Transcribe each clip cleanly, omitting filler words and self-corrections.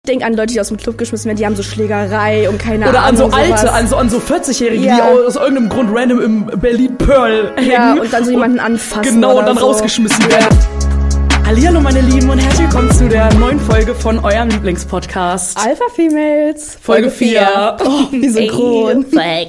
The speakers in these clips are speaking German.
Ich denke an Leute, die aus dem Club geschmissen werden, die haben so Schlägerei und keine Oder Ahnung. Oder an so alte, an so 40-Jährige, die aus irgendeinem Grund random im Berlin-Pearl hängen. Ja, und dann so jemanden anfassen. Genau, und dann so rausgeschmissen werden. Hallihallo, meine Lieben, und herzlich willkommen zu der neuen Folge von eurem Lieblingspodcast. Alpha Females. Folge 4. Oh, wie synchron.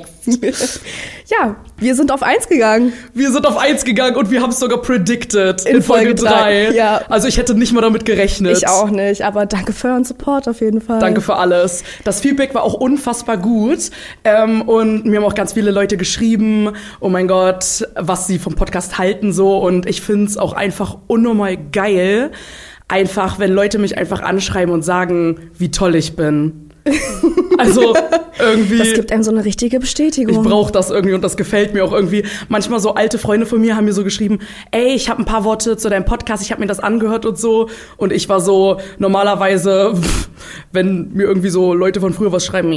Ja, wir sind auf 1 gegangen. Wir sind auf 1 gegangen und wir haben es sogar predicted in Folge 3. Ja. Also ich hätte nicht mal damit gerechnet. Ich auch nicht, aber danke für euren Support auf jeden Fall. Danke für alles. Das Feedback war auch unfassbar gut. Und mir haben auch ganz viele Leute geschrieben, oh mein Gott, was sie vom Podcast halten so. Und ich finde es auch einfach unnormal geil, einfach, wenn Leute mich einfach anschreiben und sagen, wie toll ich bin. Also irgendwie. Das gibt einem so eine richtige Bestätigung. Ich brauche das irgendwie und das gefällt mir auch irgendwie. Manchmal so alte Freunde von mir haben mir so geschrieben, ey, ich habe ein paar Worte zu deinem Podcast, ich habe mir das angehört und so. Und ich war so, normalerweise, wenn mir irgendwie so Leute von früher was schreiben,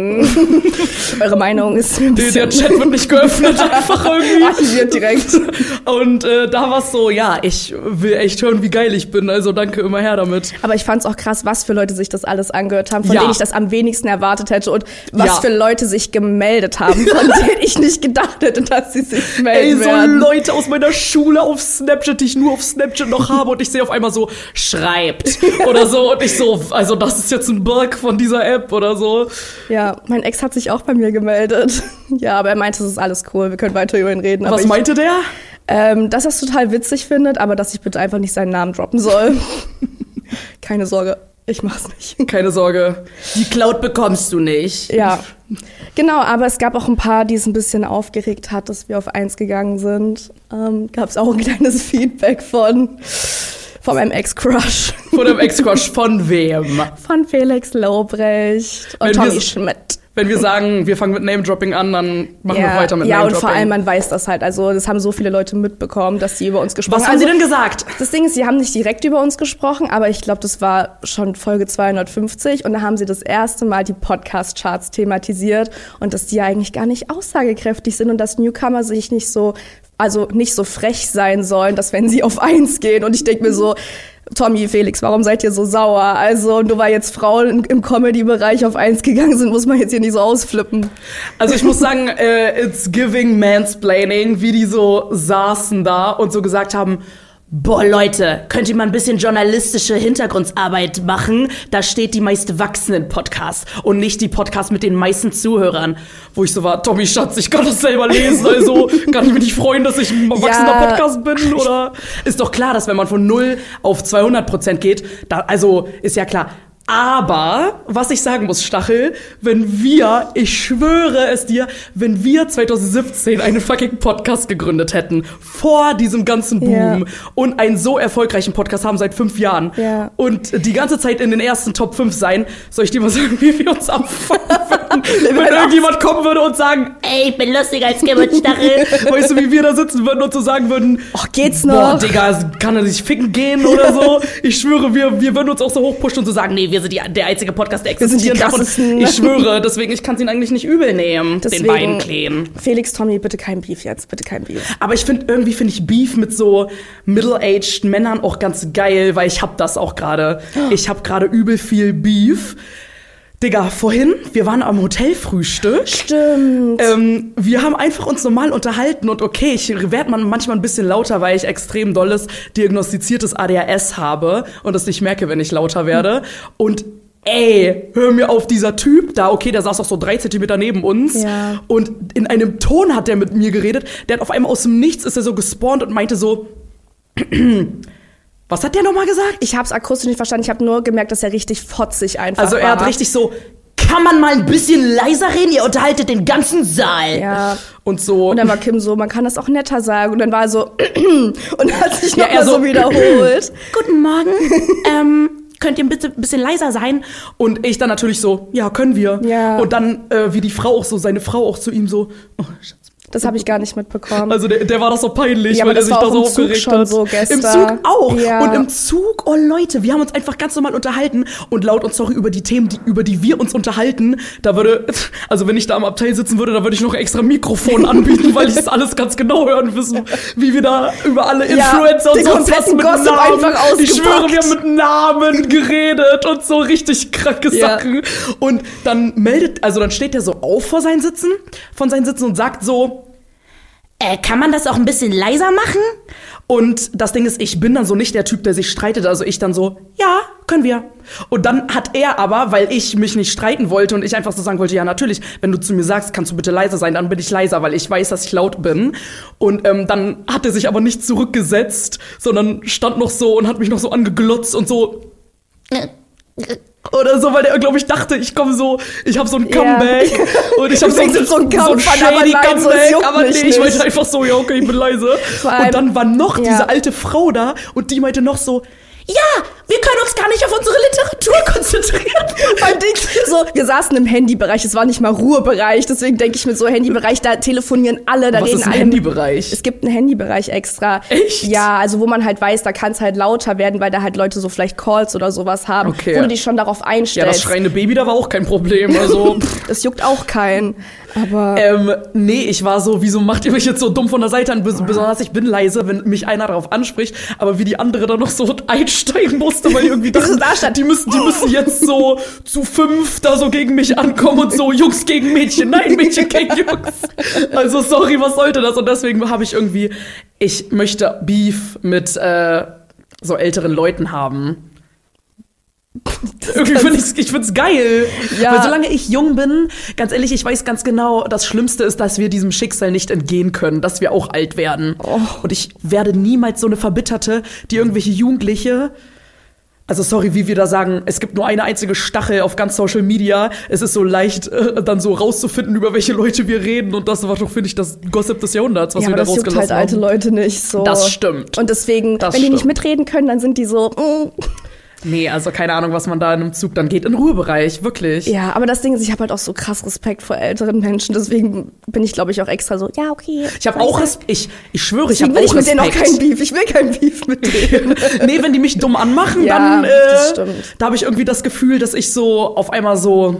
eure Meinung ist ein bisschen... Der Chat wird nicht geöffnet, einfach irgendwie. Archiviert direkt. Und da war es so, ja, ich will echt hören, wie geil ich bin. Also danke, immer her damit. Aber ich fand's auch krass, was für Leute sich das alles angehört haben, von denen ich das am wenigsten erwartet hätte und was für Leute sich gemeldet haben, von denen ich nicht gedacht hätte, dass sie sich melden werden. So Leute aus meiner Schule auf Snapchat, die ich nur auf Snapchat noch habe und ich sehe auf einmal so, schreibt oder so und ich so, also das ist jetzt ein Bug von dieser App oder so. Ja, mein Ex hat sich auch bei mir gemeldet. Ja, aber er meinte, es ist alles cool, wir können weiter über ihn reden. Was meinte der? Dass er es total witzig findet, aber dass ich bitte einfach nicht seinen Namen droppen soll. Keine Sorge. Ich mach's nicht. Keine Sorge. Die Cloud bekommst du nicht. Ja, genau. Aber es gab auch ein paar, die es ein bisschen aufgeregt hat, dass wir auf 1 gegangen sind. Gab's auch ein kleines Feedback von meinem Ex-Crush. Von einem Ex-Crush? Von wem? Von Felix Lobrecht und Tommy Schmidt. Wenn wir sagen, wir fangen mit Name-Dropping an, dann machen wir weiter mit Name-Dropping. Ja, und vor allem, man weiß das halt. Also, das haben so viele Leute mitbekommen, dass sie über uns gesprochen haben. Was haben sie denn gesagt? Das Ding ist, sie haben nicht direkt über uns gesprochen, aber ich glaube, das war schon Folge 250. Und da haben sie das erste Mal die Podcast-Charts thematisiert und dass die ja eigentlich gar nicht aussagekräftig sind und dass Newcomer sich nicht so frech sein sollen, dass wenn sie auf 1 gehen. Und ich denke mir so, Tommy, Felix, warum seid ihr so sauer? Also nur weil jetzt Frauen im Comedy-Bereich auf 1 gegangen sind, muss man jetzt hier nicht so ausflippen. Also ich muss sagen, it's giving mansplaining, wie die so saßen da und so gesagt haben, boah, Leute, könnt ihr mal ein bisschen journalistische Hintergrundarbeit machen? Da steht die meist wachsenden Podcast und nicht die Podcast mit den meisten Zuhörern. Wo ich so war, Tommy Schatz, ich kann das selber lesen, also kann ich mich nicht freuen, dass ich ein wachsender Podcast bin? Oder ist doch klar, dass wenn man von 0 auf 200% geht, also ist ja klar. Aber, was ich sagen muss, Stachel, ich schwöre es dir, wenn wir 2017 einen fucking Podcast gegründet hätten, vor diesem ganzen Boom und einen so erfolgreichen Podcast haben seit 5 Jahren und die ganze Zeit in den ersten Top 5 sein, soll ich dir mal sagen, wie wir uns abfangen würden, wenn irgendjemand kommen würde und sagen, ey, ich bin lustiger als Kim und Stachel. Weißt du, wie wir da sitzen würden und so sagen würden, ach, geht's noch? Boah, Digga, kann er sich ficken gehen oder so? Ich schwöre, wir würden uns auch so hochpushen und so sagen, nee, wir sind der einzige Podcast, der existiert. Und ich schwöre, deswegen, ich kann es ihn eigentlich nicht übel nehmen, den beiden Kleen. Felix, Tommy, bitte kein Beef jetzt, bitte kein Beef. Aber ich finde ich Beef mit so middle-aged Männern auch ganz geil, weil ich hab das auch gerade. Ich hab gerade übel viel Beef. Digga, vorhin, wir waren am Hotelfrühstück. Stimmt. Wir haben einfach uns normal unterhalten und okay, ich werde manchmal ein bisschen lauter, weil ich extrem dolles diagnostiziertes ADHS habe und das nicht merke, wenn ich lauter werde. Und ey, hör mir auf, dieser Typ da, okay, der saß auch so 3 Zentimeter neben uns und in einem Ton hat der mit mir geredet, der hat auf einmal aus dem Nichts ist er so gespawnt und meinte so, was hat der nochmal gesagt? Ich hab's akustisch nicht verstanden, ich habe nur gemerkt, dass er richtig fotzig einfach war. Also er hat richtig so, kann man mal ein bisschen leiser reden? Ihr unterhaltet den ganzen Saal. Ja. Und so. Und dann war Kim so, man kann das auch netter sagen. Und dann war er so, und hat sich noch mal so wiederholt. Guten Morgen, könnt ihr bitte ein bisschen leiser sein? Und ich dann natürlich so, ja, können wir. Ja. Und dann, wie die Frau auch so, seine Frau auch zu ihm so, oh, Schatz, Das habe ich gar nicht mitbekommen. Also der war doch so peinlich, ja, weil der sich da so aufgeregt hat. Schon so gestern. Im Zug auch. Ja. Und im Zug, oh Leute, wir haben uns einfach ganz normal unterhalten und laut uns sorry über die Themen, über die wir uns unterhalten, da würde, also wenn ich da am Abteil sitzen würde, da würde ich noch extra Mikrofon anbieten, weil ich es alles ganz genau hören wissen, wie wir da über alle Influencer und sonst was mit Namen, einfach ich schwöre, wir haben mit Namen geredet und so richtig kranke Sachen. Und dann dann steht der so auf von seinen Sitzen und sagt so, kann man das auch ein bisschen leiser machen? Und das Ding ist, ich bin dann so nicht der Typ, der sich streitet. Also ich dann so, ja, können wir. Und dann hat er aber, weil ich mich nicht streiten wollte und ich einfach so sagen wollte, ja, natürlich, wenn du zu mir sagst, kannst du bitte leiser sein, dann bin ich leiser, weil ich weiß, dass ich laut bin. Und dann hat er sich aber nicht zurückgesetzt, sondern stand noch so und hat mich noch so angeglotzt und so oder so, weil der, glaube ich, dachte, ich habe so ein Comeback und ich habe so ein shady Comeback, aber nee, ich wollte einfach so, ja, okay, ich bin leise. Und dann war noch diese alte Frau da und die meinte noch so, ja, wir können uns gar nicht auf unsere Literatur konzentrieren. Wir saßen im Handybereich, es war nicht mal Ruhebereich, deswegen denke ich mir so, Handybereich, da telefonieren alle, da was reden ist ein alle. Handybereich? Es gibt einen Handybereich extra. Echt? Ja, also wo man halt weiß, da kann es halt lauter werden, weil da halt Leute so vielleicht Calls oder sowas haben, wo du dich schon darauf einstellst. Ja, das schreiende Baby, da war auch kein Problem, also. Das juckt auch keinen. Aber nee, ich war so, wieso macht ihr mich jetzt so dumm von der Seite an? Besonders ich bin leise, wenn mich einer darauf anspricht, aber wie die andere dann noch so einsteigen musste, weil die irgendwie dachten, die müssen jetzt so zu 5 da so gegen mich ankommen und so Jungs gegen Mädchen, nein, Mädchen gegen Jungs. Also sorry, was sollte das? Und deswegen habe ich irgendwie, ich möchte Beef mit so älteren Leuten haben. Irgendwie ich find's geil. Ja. Weil solange ich jung bin, ganz ehrlich, ich weiß ganz genau, das Schlimmste ist, dass wir diesem Schicksal nicht entgehen können, dass wir auch alt werden. Oh. Und ich werde niemals so eine Verbitterte, die irgendwelche Jugendliche, also sorry, wie wir da sagen, es gibt nur eine einzige Stachel auf ganz Social Media. Es ist so leicht, dann so rauszufinden, über welche Leute wir reden. Und das war doch, finde ich, das Gossip des Jahrhunderts, was wir da rausgelassen haben. Ja, aber das juckt halt alte Leute nicht so. Das stimmt. Und deswegen, wenn die nicht mitreden können, dann sind die so, Nee, also keine Ahnung, was man da in einem Zug dann geht. In den Ruhebereich, wirklich. Ja, aber das Ding ist, ich habe halt auch so krass Respekt vor älteren Menschen. Deswegen bin ich, glaube ich, auch extra so, ja, okay. Ich habe auch Respekt. Ich schwöre, ich habe auch Respekt. Ich will mit denen auch kein Beef. Ich will kein Beef mit denen. Nee, wenn die mich dumm anmachen, ja, dann das stimmt. Da habe ich irgendwie das Gefühl, dass ich so auf einmal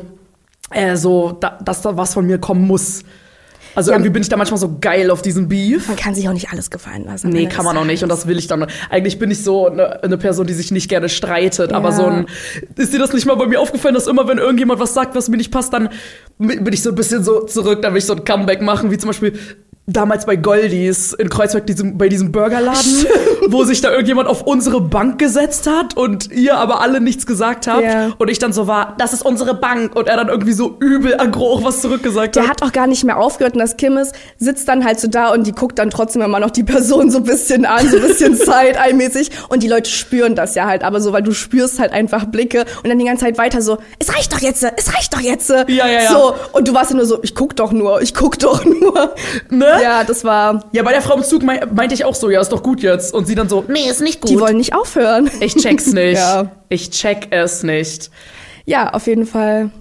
dass da was von mir kommen muss. Also irgendwie bin ich da manchmal so geil auf diesen Beef. Man kann sich auch nicht alles gefallen lassen. Nee, kann man auch nicht. Und das will ich dann. Eigentlich bin ich so eine Person, die sich nicht gerne streitet. Ja. Aber ist dir das nicht mal bei mir aufgefallen, dass immer, wenn irgendjemand was sagt, was mir nicht passt, dann bin ich so ein bisschen so zurück. Dann will ich so ein Comeback machen, wie zum Beispiel damals bei Goldies in Kreuzberg, bei diesem Burgerladen, wo sich da irgendjemand auf unsere Bank gesetzt hat und ihr aber alle nichts gesagt habt. Yeah. Und ich dann so war, das ist unsere Bank. Und er dann irgendwie so übel aggro auch was zurückgesagt hat. Der hat auch gar nicht mehr aufgehört. Und das Kimmis sitzt dann halt so da und die guckt dann trotzdem immer noch die Person so ein bisschen an, so ein bisschen Side-Eye-mäßig. Und die Leute spüren das ja halt, aber so, weil du spürst halt einfach Blicke und dann die ganze Zeit weiter so, es reicht doch jetzt. Ja. So, und du warst ja nur so, ich guck doch nur. Ne? Ja, das war... Ja, bei der Frau im Zug meinte ich auch so, ja, ist doch gut jetzt. Und sie dann so, nee, ist nicht gut. Die wollen nicht aufhören. Ich check's nicht. Ja. Ich check es nicht. Ja, auf jeden Fall.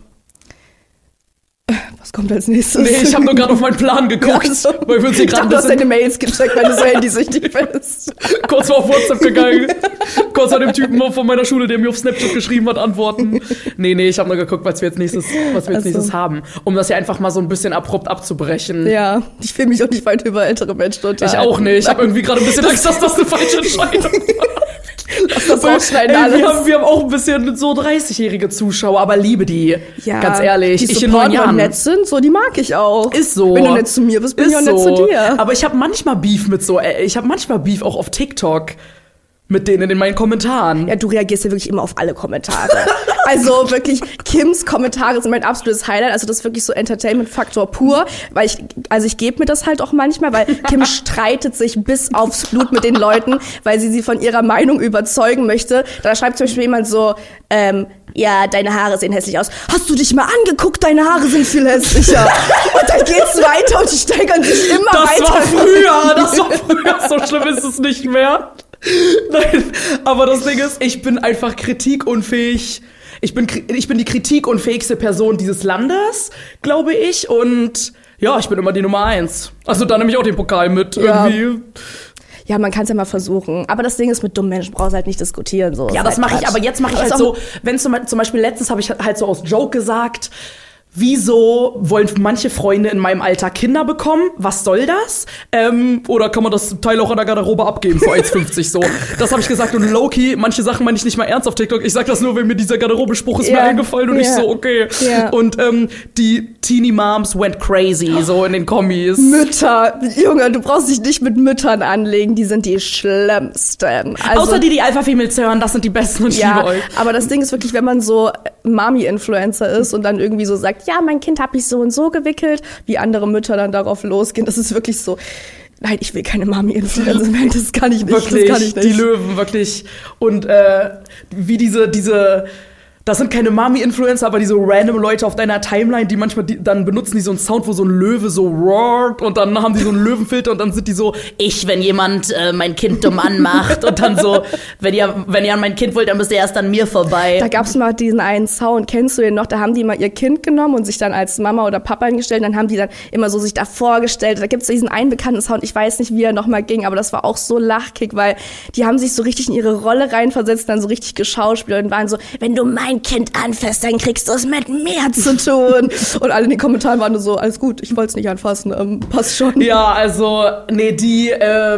Was kommt als nächstes? Nee, ich habe nur gerade auf meinen Plan geguckt. Ja, so. Weil wir uns hier ich dachte, du hast deine Mails gecheckt, wenn du so handysüchtig bist. Kurz mal auf WhatsApp gegangen. Kurz an dem Typen von meiner Schule, der mir auf Snapchat geschrieben hat, antworten. Nee, ich habe nur geguckt, was wir jetzt nächstes haben. Um das ja einfach mal so ein bisschen abrupt abzubrechen. Ja, ich will mich auch nicht weiter über ältere Menschen unterhalten. Ich auch nicht. Ich habe irgendwie gerade ein bisschen Angst, dass das eine falsche Entscheidung war. Lass das rausschneiden alles. Wir haben auch ein bisschen so 30-jährige Zuschauer, aber liebe die. Ja, ganz ehrlich. Die in 9 Jahren nett sind, so die mag ich auch. Ist so. Wenn du nett zu mir bist, bin ich auch nett zu dir. Aber ich habe manchmal Beef auch auf TikTok mit denen in meinen Kommentaren. Ja, du reagierst ja wirklich immer auf alle Kommentare. Also wirklich, Kims Kommentare sind mein absolutes Highlight. Also das ist wirklich so Entertainment-Faktor pur. Weil ich gebe mir das halt auch manchmal, weil Kim streitet sich bis aufs Blut mit den Leuten, weil sie von ihrer Meinung überzeugen möchte. Da schreibt zum Beispiel jemand so, ja, deine Haare sehen hässlich aus. Hast du dich mal angeguckt? Deine Haare sind viel hässlicher. Und dann geht's weiter und die steigern sich immer weiter. Das war früher. So schlimm ist es nicht mehr. Nein, aber das Ding ist, ich bin einfach kritikunfähig. Ich bin die kritikunfähigste Person dieses Landes, glaube ich. Und Ja, ich bin immer die Nummer 1. Also da nehme ich auch den Pokal mit irgendwie. Ja, man kann es ja mal versuchen. Aber das Ding ist, mit dummen Menschen brauchst du halt nicht diskutieren. So. Ja, das mache ich, aber jetzt mache ich halt so, wenn zum Beispiel letztens habe ich halt so aus Joke gesagt, wieso wollen manche Freunde in meinem Alter Kinder bekommen? Was soll das? Oder kann man das Teil auch an der Garderobe abgeben für 1,50 so? Das habe ich gesagt und low-key, manche Sachen meine ich nicht mal ernst auf TikTok. Ich sag das nur, wenn mir dieser Garderobespruch ist mir eingefallen und ich so, okay. Yeah. Und die Teenie Moms went crazy, so in den Kommis. Mütter, Junge, du brauchst dich nicht mit Müttern anlegen, die sind die schlimmsten. Also, außer die Alpha-Females hören, das sind die besten und ich liebe euch. Aber das Ding ist wirklich, wenn man so Mami-Influencer ist und dann irgendwie so sagt, ja, mein Kind habe ich so und so gewickelt, wie andere Mütter dann darauf losgehen. Das ist wirklich so, nein, ich will keine Mami-Influencer sein, das kann ich nicht. Wirklich, das kann ich nicht. Die Löwen, wirklich. Und wie diese das sind keine Mami-Influencer, aber diese random Leute auf deiner Timeline, die manchmal, dann benutzen die so einen Sound, wo so ein Löwe so roart und dann haben die so einen Löwenfilter und dann sind die so, wenn jemand mein Kind dumm anmacht und dann so, wenn ihr an mein Kind wollt, dann müsst ihr erst an mir vorbei. Da gab's mal diesen einen Sound, kennst du den noch? Da haben die mal ihr Kind genommen und sich dann als Mama oder Papa hingestellt, dann haben die dann immer so sich da vorgestellt. Da gibt's diesen einen bekannten Sound, ich weiß nicht, wie er nochmal ging, aber das war auch so lachkick, weil die haben sich so richtig in ihre Rolle reinversetzt, dann so richtig geschauspielert und waren so, wenn du mein Kind anfasst, dann kriegst du es mit mir zu tun. Und alle in den Kommentaren waren nur so, alles gut, ich wollte es nicht anfassen, passt schon. Ja, also, nee, die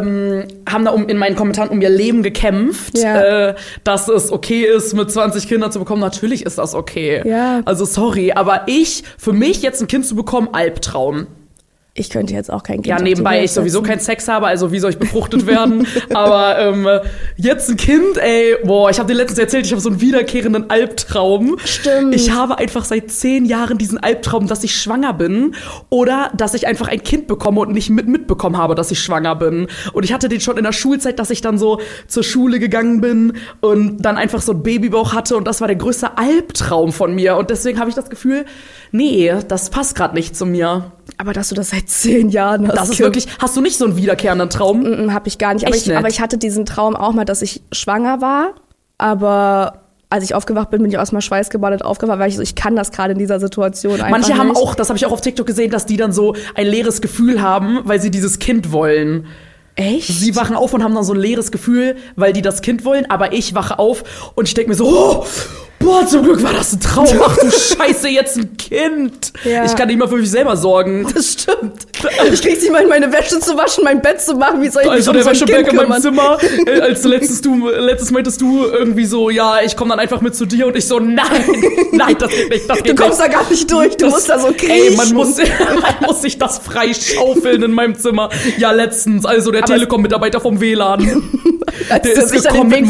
haben da in meinen Kommentaren um ihr Leben gekämpft, dass es okay ist, mit 20 Kindern zu bekommen. Natürlich ist das okay. Ja. Also, sorry, aber für mich jetzt ein Kind zu bekommen, Albtraum. Ich könnte jetzt auch kein Kind. Ja, nebenbei ich sowieso keinen Sex habe, also wie soll ich befruchtet werden? Aber jetzt ein Kind, ich habe dir letztens erzählt, ich habe so einen wiederkehrenden Albtraum. Stimmt. Ich habe einfach seit 10 Jahren diesen Albtraum, dass ich schwanger bin oder dass ich einfach ein Kind bekomme und nicht mitbekommen habe, dass ich schwanger bin. Und ich hatte den schon in der Schulzeit, dass ich dann so zur Schule gegangen bin und dann einfach so einen Babybauch hatte und das war der größte Albtraum von mir. Und deswegen habe ich das Gefühl, nee, das passt gerade nicht zu mir. Aber dass du das seit 10 Jahren hast. Das ist wirklich, hast du nicht so einen wiederkehrenden Traum? Hab ich gar nicht. Aber ich hatte diesen Traum auch mal, dass ich schwanger war. Aber als ich aufgewacht bin ich erstmal schweißgebadet aufgewacht, weil ich kann das gerade in dieser Situation einfach Manche haben nicht. auch, das habe ich auch auf TikTok gesehen, dass die dann so ein leeres Gefühl haben, weil sie dieses Kind wollen. Echt? Sie wachen auf und haben dann so ein leeres Gefühl, weil die das Kind wollen, aber ich wache auf und ich denke mir so, boah, zum Glück war das ein Traum. Ach du Scheiße, jetzt ein Kind. Ja. Ich kann nicht mal für mich selber sorgen. Das stimmt. Ich krieg's nicht mal in meine Wäsche zu waschen, mein Bett zu machen. Wie soll ich mich also der Wäscheberg in meinem Zimmer, als letztes meintest du irgendwie so, ja, ich komme dann einfach mit zu dir und ich so, nein, das geht nicht, das geht nicht. Du kommst da gar nicht durch, du musst da so kriechen. Man muss sich das frei schaufeln in meinem Zimmer. Ja, letztens, also der Telekom-Mitarbeiter vom WLAN, der ist gekommen mit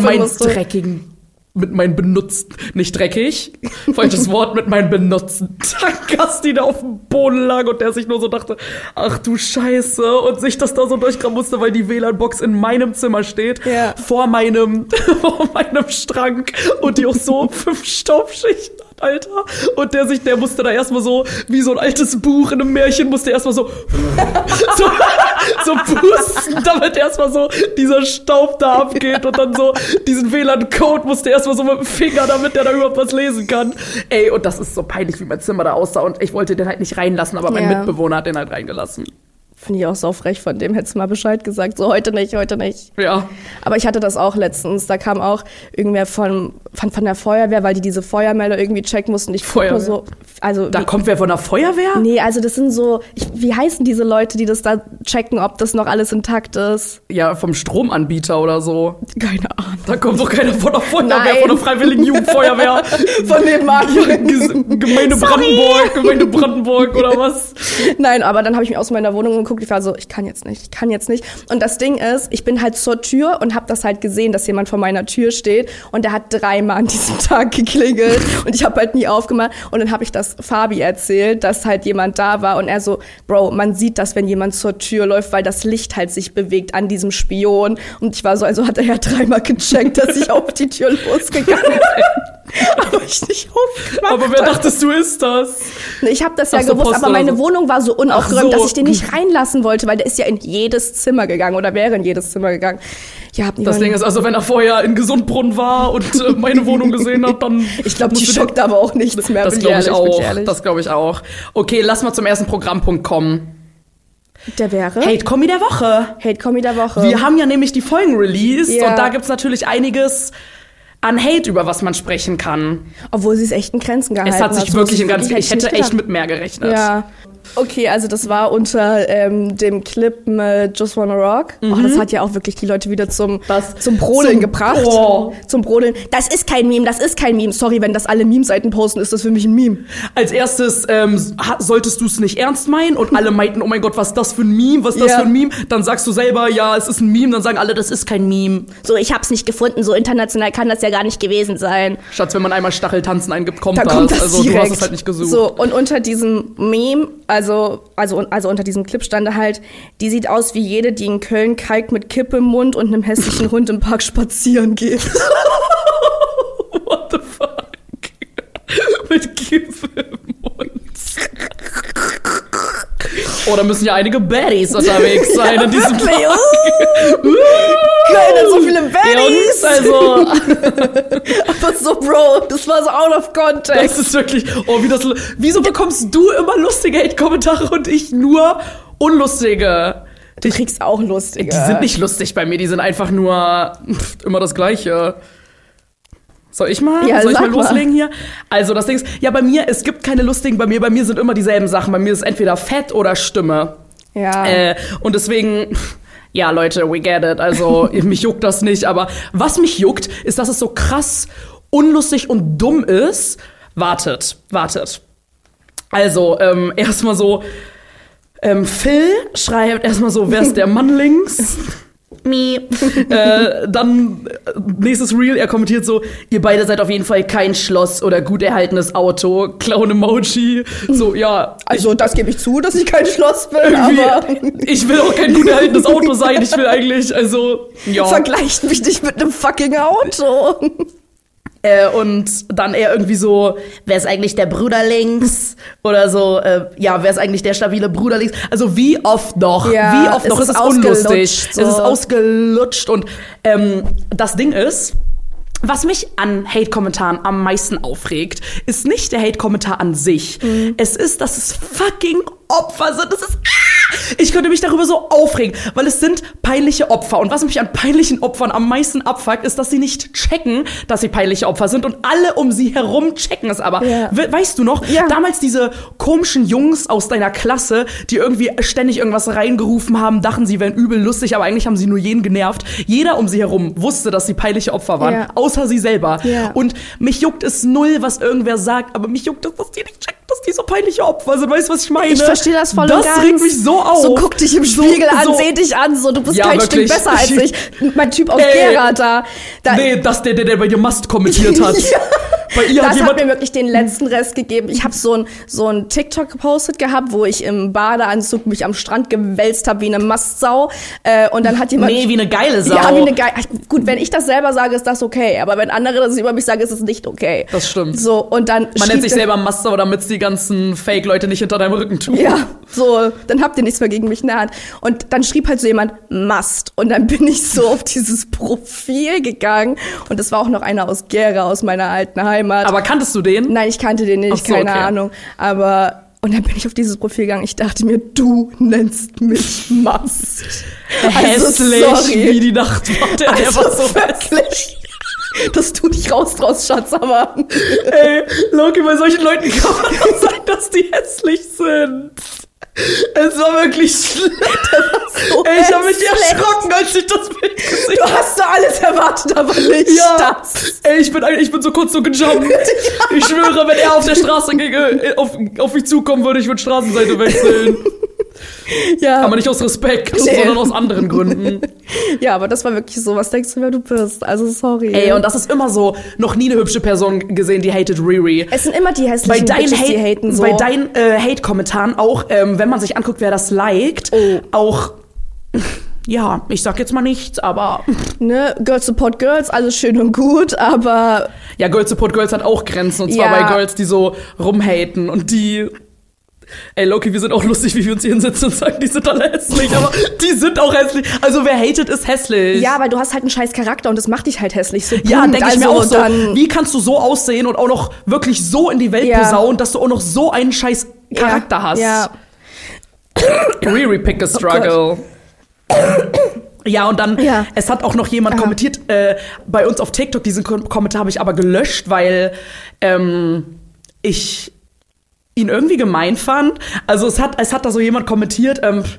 meinen benutzten, nicht dreckig, falsches Wort, mit meinen benutzten Tankkasten, die da auf dem Boden lag und der sich nur so dachte, ach du Scheiße, und sich das da so durchgraben musste, weil die WLAN-Box in meinem Zimmer steht, vor meinem Schrank und die auch so 5 Staubschichten hat, Alter. Und der musste da erstmal so, wie so ein altes Buch in einem Märchen, musste erstmal so pusten, damit erstmal so dieser Staub da abgeht und dann so diesen WLAN-Code musste erstmal so mit dem Finger, damit der da überhaupt was lesen kann. Und das ist so peinlich, wie mein Zimmer da aussah und ich wollte den halt nicht reinlassen, aber mein Mitbewohner hat den halt reingelassen. Finde ich auch so frech von dem, hättest du mal Bescheid gesagt, so heute nicht. Ja. Aber ich hatte das auch letztens, da kam auch irgendwer von der Feuerwehr, weil die diese Feuermelder irgendwie checken mussten. Ich guck nur so, also da kommt wer von der Feuerwehr? Nee, also das sind so, wie heißen diese Leute, die das da checken, ob das noch alles intakt ist? Ja, vom Stromanbieter oder so. Keine Ahnung. Da kommt doch keiner von der Feuerwehr, von der Freiwilligen Jugendfeuerwehr. Von dem Markt. Gemeinde Brandenburg oder was? Nein, aber dann habe ich mich aus meiner Wohnung geguckt, ich war so, ich kann jetzt nicht. Und das Ding ist, ich bin halt zur Tür und habe das halt gesehen, dass jemand vor meiner Tür steht und der hat 3 Mal an diesem Tag geklingelt und ich habe halt nie aufgemacht und dann habe ich das Fabi erzählt, dass halt jemand da war und er so, Bro, man sieht das, wenn jemand zur Tür läuft, weil das Licht halt sich bewegt an diesem Spion und ich war so, also hat er ja 3 Mal gecheckt gecheckt, dass ich auf die Tür losgegangen bin. Aber ich nicht aufgemacht. Aber wer dachtest du, ist das? Ich habe das ja Ach so, gewusst, Post aber meine oder so. Wohnung war so unaufgeräumt, Ach so. dass ich den nicht reinlassen wollte, weil der ist ja in jedes Zimmer gegangen oder wäre in jedes Zimmer gegangen. Ja, hab Das Ding ist also, wenn er vorher in Gesundbrunnen war und meine Wohnung gesehen hat, dann... Ich glaube, die schockt aber auch nichts mehr. Das glaube ich auch. Das glaube ich auch. Okay, lass mal zum ersten Programmpunkt kommen. Der wäre? Hate-Kommi der Woche. Hate-Kommi der Woche. Wir haben ja nämlich die Folgen released Ja. und da gibt's natürlich einiges an Hate, über was man sprechen kann. Obwohl sie es echt in Grenzen gehalten Es hat sich wirklich in Grenzen... Ich hätte nicht echt gedacht. mit mehr gerechnet. Ja. Okay, also das war unter dem Clip mit Just Wanna Rock. Oh, das hat ja auch wirklich die Leute wieder zum Brodeln gebracht. Oh. Zum Brodeln. Das ist kein Meme, das ist kein Meme. Sorry, wenn das alle Meme-Seiten posten, ist das für mich ein Meme. Als erstes solltest du es nicht ernst meinen und alle meinten, oh mein Gott, was ist das für ein Meme, was ist das Ja. für ein Meme? Dann sagst du selber, ja, es ist ein Meme, dann sagen alle, das ist kein Meme. So, ich hab's nicht gefunden, so international kann das ja gar nicht gewesen sein. Schatz, wenn man einmal Stacheltanzen eingibt, kommt Da das. kommt das Also direkt. du hast es halt nicht gesucht. So, und unter diesem Meme, also unter diesem Clip stand da halt, die sieht aus wie jede, die in Köln kalk mit Kippe im Mund und einem hässlichen Hund im Park spazieren geht. What the fuck? Mit Kippe im Mund. Oh, da müssen ja einige Baddies unterwegs sein in diesem Wirklich? Park. Köln hat so viele Baddies. Jungs, also... Aber so, Bro, das war so out of context. Das ist wirklich, wieso bekommst du immer lustige Hate-Kommentare und ich nur unlustige? Du kriegst auch lustige. Die sind nicht lustig bei mir, die sind einfach nur immer das Gleiche. Soll ich mal sag loslegen hier? Also das Ding ist, ja bei mir, es gibt keine lustigen bei mir sind immer dieselben Sachen. Bei mir ist entweder Fett oder Stimme. Ja. Und deswegen... Ja, Leute, we get it. Also, mich juckt das nicht. Aber was mich juckt, ist, dass es so krass unlustig und dumm ist. Wartet. Also, erstmal so, Phil schreibt erstmal so, wer ist der Mann links? Me. Dann nächstes Reel, er kommentiert so, ihr beide seid auf jeden Fall kein Schloss oder gut erhaltenes Auto. Clown-Emoji. So, ja. Also, das gebe ich zu, dass ich kein Schloss bin, aber... Ich will auch kein gut erhaltenes Auto sein. Ich will eigentlich, also, ja. Vergleicht mich nicht mit einem fucking Auto. Und dann eher irgendwie so, wer ist eigentlich der Bruder links? Oder so, wer ist eigentlich der stabile Bruder links? Also wie oft noch? Ja, wie oft noch? Es ist unlustig. so. Es ist ausgelutscht. Und das Ding ist, was mich an Hate-Kommentaren am meisten aufregt, ist nicht der Hate-Kommentar an sich. Es ist, dass es fucking Opfer sind. Das ist... Ich könnte mich darüber so aufregen, weil es sind peinliche Opfer. Und was mich an peinlichen Opfern am meisten abfuckt, ist, dass sie nicht checken, dass sie peinliche Opfer sind. Und alle um sie herum checken es aber. Ja. Weißt du noch, damals diese komischen Jungs aus deiner Klasse, die irgendwie ständig irgendwas reingerufen haben, dachten, sie wären übel lustig, aber eigentlich haben sie nur jeden genervt. Jeder um sie herum wusste, dass sie peinliche Opfer waren, außer sie selber. Ja. Und mich juckt es null, was irgendwer sagt, aber mich juckt es, dass die nicht checken, dass die so peinliche Opfer sind. Weißt du, was ich meine? Ich verstehe das voll und ganz. Das regt mich so auf. So, guck dich im Spiegel an, seh dich an, so, du bist kein wirklich. Stück besser als ich. Mein Typ aus Gera da. Nee, das der bei dir Mast kommentiert hat. Ja. Bei ihr Das hat mir wirklich den letzten Rest gegeben. Ich habe so ein TikTok gepostet gehabt, wo ich im Badeanzug mich am Strand gewälzt habe wie eine Mastsau. Und dann hat jemand... Nee, wie eine geile Sau. Ja, wie eine geile... Gut, wenn ich das selber sage, ist das okay. Aber wenn andere das über mich sagen, ist es nicht okay. Das stimmt. So, und dann... Man nennt sich selber Mastsau, damit die ganzen Fake-Leute nicht hinter deinem Rücken tun. Ja, so, dann habt ihr nichts mehr gegen mich in der Hand. Und dann schrieb halt so jemand, Mast. Und dann bin ich so auf dieses Profil gegangen. Und das war auch noch einer aus Gera, aus meiner alten Heimat. Aber kanntest du den? Nein, ich kannte den nicht, Ach so, keine okay. Ahnung. Aber, und dann bin ich auf dieses Profil gegangen. Ich dachte mir, du nennst mich Mast. Hässlich, sorry. wie die Nacht war. Der war so wirklich. Das tut dich raus draus, Schatz, aber... Ey, Loki, bei solchen Leuten kann man doch sagen, dass die hässlich sind. Es war wirklich schlimm. So Ey, ich habe mich hässlich. erschrocken, als ich das Bild gesehen Du hast doch alles erwartet, aber nicht das. Ey, ich bin so kurz so gejumpt. Ich schwöre, wenn er auf der Straße auf mich zukommen würde, ich würde Straßenseite wechseln. Ja. Aber nicht aus Respekt, Nee. sondern aus anderen Gründen. Ja, aber das war wirklich so, was denkst du, wer du bist? Also, sorry. Ey, und das ist immer so, noch nie eine hübsche Person gesehen, die hatet Riri. Es sind immer die hässlichen Bitches, die haten so. Bei deinen Hate-Kommentaren auch, wenn man sich anguckt, wer das liked, auch ja, ich sag jetzt mal nichts, aber Ne, Girls Support Girls, alles schön und gut, aber ja, Girls Support Girls hat auch Grenzen. Und zwar Ja. bei Girls, die so rumhaten und die. Ey, Loki, wir sind auch lustig, wie wir uns hier hinsetzen und sagen, die sind alle hässlich, aber die sind auch hässlich. Also wer hatet, ist hässlich. ja, weil du hast halt einen scheiß Charakter und das macht dich halt hässlich. So, Ja, Punkt. denke ich mir Also auch so. dann- Wie kannst du so aussehen und auch noch wirklich so in die Welt Ja. posaunen, dass du auch noch so einen scheiß Charakter hast? Ja. Really pick a struggle. Ja, und dann, Ja. es hat auch noch jemand kommentiert, bei uns auf TikTok, diesen Kommentar habe ich aber gelöscht, weil ich ihn irgendwie gemein fand. Also es hat da so jemand kommentiert,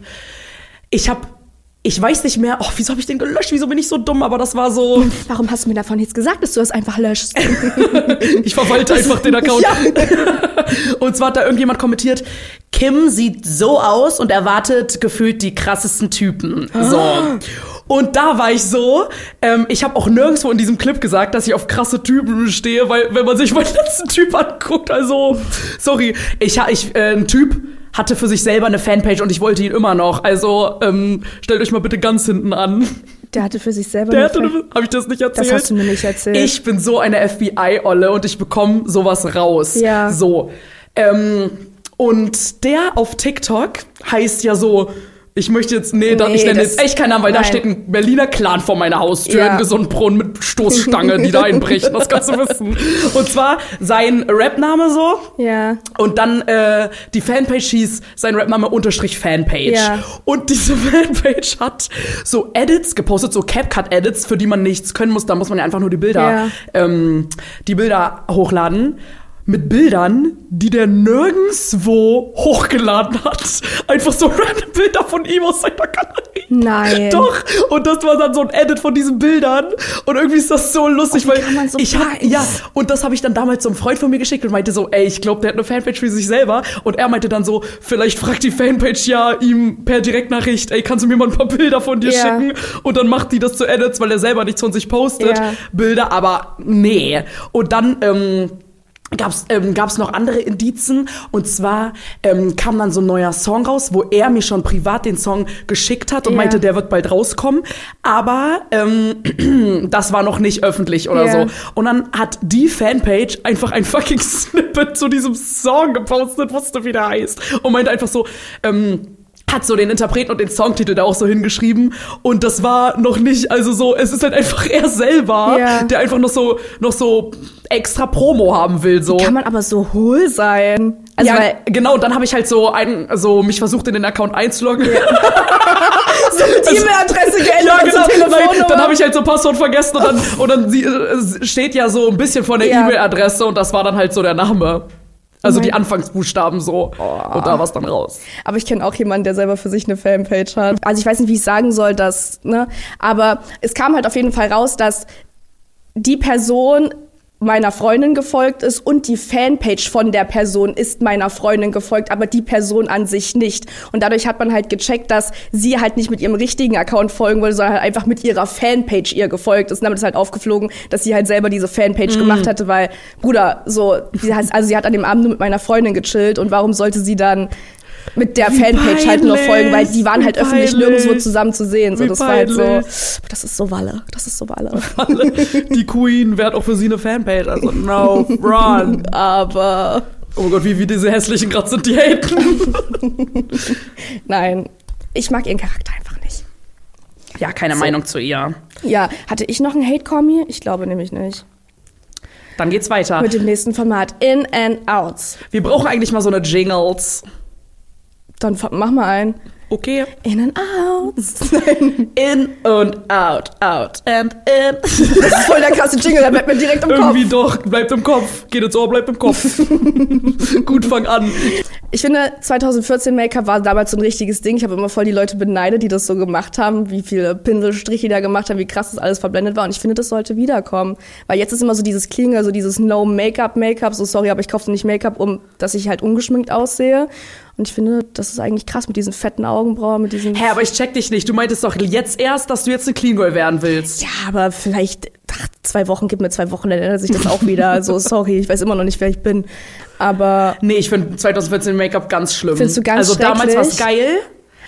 ich weiß nicht mehr, wieso habe ich den gelöscht, wieso bin ich so dumm, aber das war so, Warum hast du mir davon nichts gesagt, dass du das einfach löschst? ich verwalte einfach den Account. Ja. Und zwar hat da irgendjemand kommentiert, Kim sieht so aus und erwartet gefühlt die krassesten Typen. So. Und da war ich so, ich habe auch nirgendwo in diesem Clip gesagt, dass ich auf krasse Typen stehe, weil wenn man sich meinen letzten Typ anguckt, also, sorry, ein Typ hatte für sich selber eine Fanpage und ich wollte ihn immer noch. Also, stellt euch mal bitte ganz hinten an. Der hatte für sich selber eine Fan- Habe ich das nicht erzählt? Das hast du mir nicht erzählt. Ich bin so eine FBI-Olle und ich bekomme sowas raus. Ja. So. Und der auf TikTok heißt ja so, ich möchte jetzt, ich nenne jetzt echt keinen Namen, weil da nein. steht ein Berliner Clan vor meiner Haustür Ja. in Gesundbrunnen mit Stoßstange, die da einbricht. Das kannst du wissen. Und zwar sein Rapname so. Ja. Und dann die Fanpage hieß sein Rapname _Fanpage. Ja. Und diese Fanpage hat so Edits gepostet, so CapCut-Edits, für die man nichts können muss. Da muss man ja einfach nur die Bilder hochladen. Mit Bildern, die der nirgendwo hochgeladen hat. Einfach so random Bilder von ihm aus seiner Galerie. Nein. Doch. Und das war dann so ein Edit von diesen Bildern. Und irgendwie ist das so lustig, weil kann man so ich hab, weiß. ja, und das habe ich dann damals so einem Freund von mir geschickt und meinte so, ey, ich glaube, der hat eine Fanpage für sich selber. Und er meinte dann so, vielleicht fragt die Fanpage ja ihm per Direktnachricht, ey, kannst du mir mal ein paar Bilder von dir Ja. schicken? Und dann macht die das zu Edits, weil er selber nichts von sich postet. Ja. Bilder, aber nee. Und dann, gab's noch andere Indizen, und zwar kam dann so ein neuer Song raus, wo er mir schon privat den Song geschickt hat und Ja. meinte, der wird bald rauskommen, aber das war noch nicht öffentlich oder Ja. so. Und dann hat die Fanpage einfach ein fucking Snippet zu diesem Song gepostet, wusste, wie der heißt, und meinte einfach so, hat so den Interpreten und den Songtitel da auch so hingeschrieben, und das war noch nicht, also so, es ist halt einfach er selber, Ja. der einfach noch so extra Promo haben will, so. Kann man aber so hohl sein. Also Ja, weil genau, und dann habe ich halt so mich versucht, in den Account einzuloggen. so die E-Mail-Adresse geändert Ja, und genau. so Telefonnummer. Nein, dann habe ich halt so Passwort vergessen und dann steht ja so ein bisschen von der Ja. E-Mail-Adresse, und das war dann halt so der Name. Also Nein. die Anfangsbuchstaben so. Und da war's dann raus. Aber ich kenne auch jemanden, der selber für sich eine Fanpage hat. Also ich weiß nicht, wie ich sagen soll, aber es kam halt auf jeden Fall raus, dass die Person meiner Freundin gefolgt ist und die Fanpage von der Person ist meiner Freundin gefolgt, aber die Person an sich nicht. Und dadurch hat man halt gecheckt, dass sie halt nicht mit ihrem richtigen Account folgen wollte, sondern halt einfach mit ihrer Fanpage ihr gefolgt ist. Und damit ist halt aufgeflogen, dass sie halt selber diese Fanpage gemacht hatte, weil, Bruder, sie hat an dem Abend nur mit meiner Freundin gechillt, und warum sollte sie dann mit der Fanpage halt nur folgen, weil die waren halt öffentlich nirgendwo zusammen zu sehen. So, Wie das war halt so, peinlich. das ist so Walle. Die Queen wäre auch für sie eine Fanpage. Also no run. Aber Oh Gott, wie diese hässlichen gerade sind, die haten. nein, ich mag ihren Charakter einfach nicht. Ja, keine Meinung zu ihr. Ja, hatte ich noch einen Hate-Kommi? Ich glaube nämlich nicht. Dann geht's weiter. Mit dem nächsten Format, In and Outs. Wir brauchen eigentlich mal so eine Jingles. Dann mach mal einen. Okay. In and Outs. Nein. In und out, out and in. Das ist voll der krasse Jingle, der bleibt mir direkt im Kopf. Irgendwie doch, bleibt im Kopf. Geht ins Ohr, bleibt im Kopf. Gut, fang an. Ich finde, 2014 Make-up war damals so ein richtiges Ding. Ich habe immer voll die Leute beneidet, die das so gemacht haben, wie viele Pinselstriche die da gemacht haben, wie krass das alles verblendet war. Und ich finde, das sollte wiederkommen. Weil jetzt ist immer so dieses Clean, also dieses No-Make-up, so sorry, aber ich kaufe nicht Make-up, dass ich halt ungeschminkt aussehe. Und ich finde, das ist eigentlich krass mit diesen fetten Augenbrauen, mit diesen... Hä, aber ich check dich nicht. Du meintest doch jetzt erst, dass du jetzt eine Clean Girl werden willst. Ja, aber vielleicht, 2 Wochen, gib mir 2 Wochen, dann ändert sich das auch wieder. Also sorry, ich weiß immer noch nicht, wer ich bin. Aber Nee, ich finde 2014 Make-up ganz schlimm. Findest du ganz Also damals schrecklich? war's geil,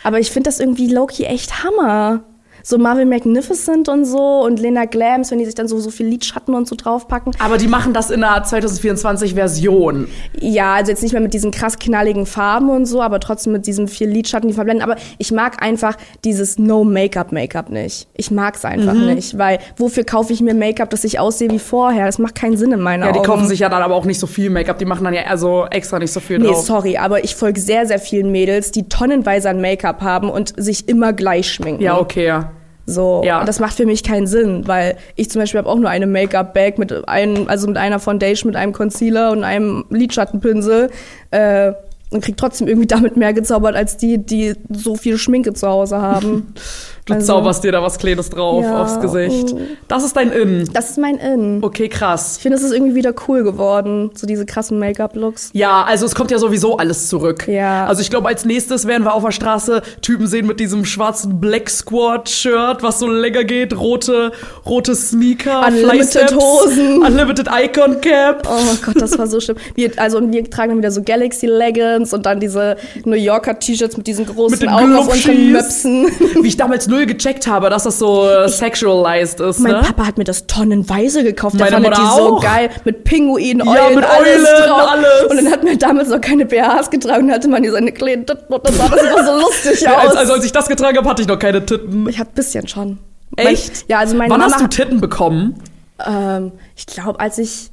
Aber ich finde das irgendwie low-key echt Hammer. So Marvel Magnificent und so und Lena Glams, wenn die sich dann so viel Lidschatten und so draufpacken. Aber die machen das in einer 2024-Version. Ja, also jetzt nicht mehr mit diesen krass knalligen Farben und so, aber trotzdem mit diesen viel Lidschatten, die verblenden. Aber ich mag einfach dieses No-Make-up-Make-up nicht. Ich mag's einfach nicht, weil wofür kaufe ich mir Make-up, dass ich aussehe wie vorher? Das macht keinen Sinn in meiner Augen. Ja, die kaufen sich ja dann aber auch nicht so viel Make-up. Die machen dann ja also extra nicht so viel drauf. Nee, sorry, aber ich folge sehr, sehr vielen Mädels, die tonnenweise an Make-up haben und sich immer gleich schminken. Ja, okay. So, ja. Und das macht für mich keinen Sinn, weil ich zum Beispiel habe auch nur eine Make-up-Bag mit einer Foundation, mit einem Concealer und einem Lidschattenpinsel und krieg trotzdem irgendwie damit mehr gezaubert als die so viel Schminke zu Hause haben. Du zauberst dir da was Kleines drauf aufs Gesicht. Das ist dein In. Das ist mein In. Okay, krass. Ich finde, es ist irgendwie wieder cool geworden, so diese krassen Make-up-Looks. Ja, also es kommt ja sowieso alles zurück. Ja. Also ich glaube, als nächstes werden wir auf der Straße Typen sehen mit diesem schwarzen Black Squad-Shirt, was so länger geht, rote Sneaker, Unlimited Hosen. Unlimited Icon Cap. Oh Gott, das war so schlimm. Wir tragen dann wieder so Galaxy Leggings und dann diese New Yorker T-Shirts mit diesen großen Augen auf unseren Möpsen. Wie ich damals null gecheckt habe, dass das so sexualized ist. Mein Papa hat mir das tonnenweise gekauft. Der fand die auch so geil. Mit Pinguinen, ja, Eulen, mit alles Eulen, drauf. alles. Und dann hat man damals noch keine BHs getragen. Dann hatte man hier seine kleinen Titten und dann sah das immer so lustig aus. Also als ich das getragen habe, hatte ich noch keine Titten. Ich hatte ein bisschen schon. Echt? Ja, also meine Wann Mama hast du Titten bekommen? ich glaube, als ich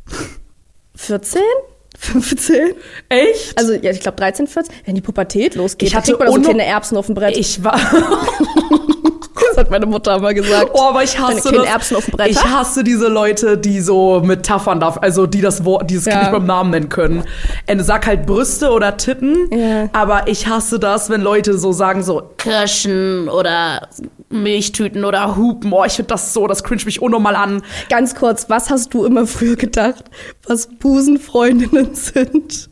14? 15? Echt? Also, ja, ich glaube 13, 14. Wenn die Pubertät losgeht, ich hatte kriegt man so kleine Erbsen auf dem Brett. Ich war... Das hat meine Mutter immer gesagt. Oh, aber ich hasse das. Erbsen auf dem Brett. Ich hasse diese Leute, die so metaphern darf, also die das Wort, dieses Kind nicht beim Namen nennen können. Sag halt Brüste oder Titten, aber ich hasse das, wenn Leute so sagen so Kirschen oder Milchtüten oder Hupen. Oh, ich finde das cringe mich unnormal an. Ganz kurz, was hast du immer früher gedacht, was Busenfreundinnen sind?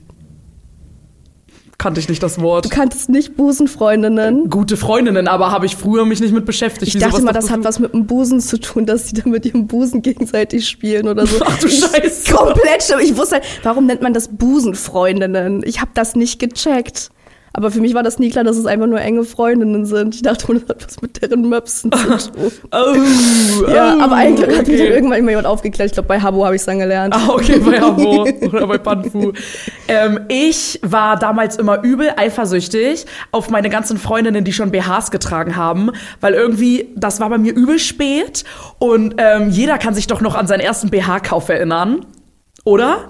Kannte ich nicht das Wort. Du kanntest nicht Busenfreundinnen? Gute Freundinnen, aber habe ich früher mich nicht mit beschäftigt. Ich dachte mal, das hat was mit dem Busen zu tun, dass die da mit ihrem Busen gegenseitig spielen oder so. Ach du Scheiße. Komplett schlimm. Ich wusste halt, warum nennt man das Busenfreundinnen? Ich habe das nicht gecheckt. Aber für mich war das nie klar, dass es einfach nur enge Freundinnen sind. Ich dachte, das hat was mit deren Möpsen zu tun. Ja, aber eigentlich hat mich dann irgendwann immer jemand aufgeklärt. Ich glaube, bei Habbo habe ich es dann gelernt. Ah, okay, bei Habbo oder bei Panfu. Ich war damals immer übel eifersüchtig auf meine ganzen Freundinnen, die schon BHs getragen haben. Weil irgendwie, das war bei mir übel spät. Und jeder kann sich doch noch an seinen ersten BH-Kauf erinnern. Oder?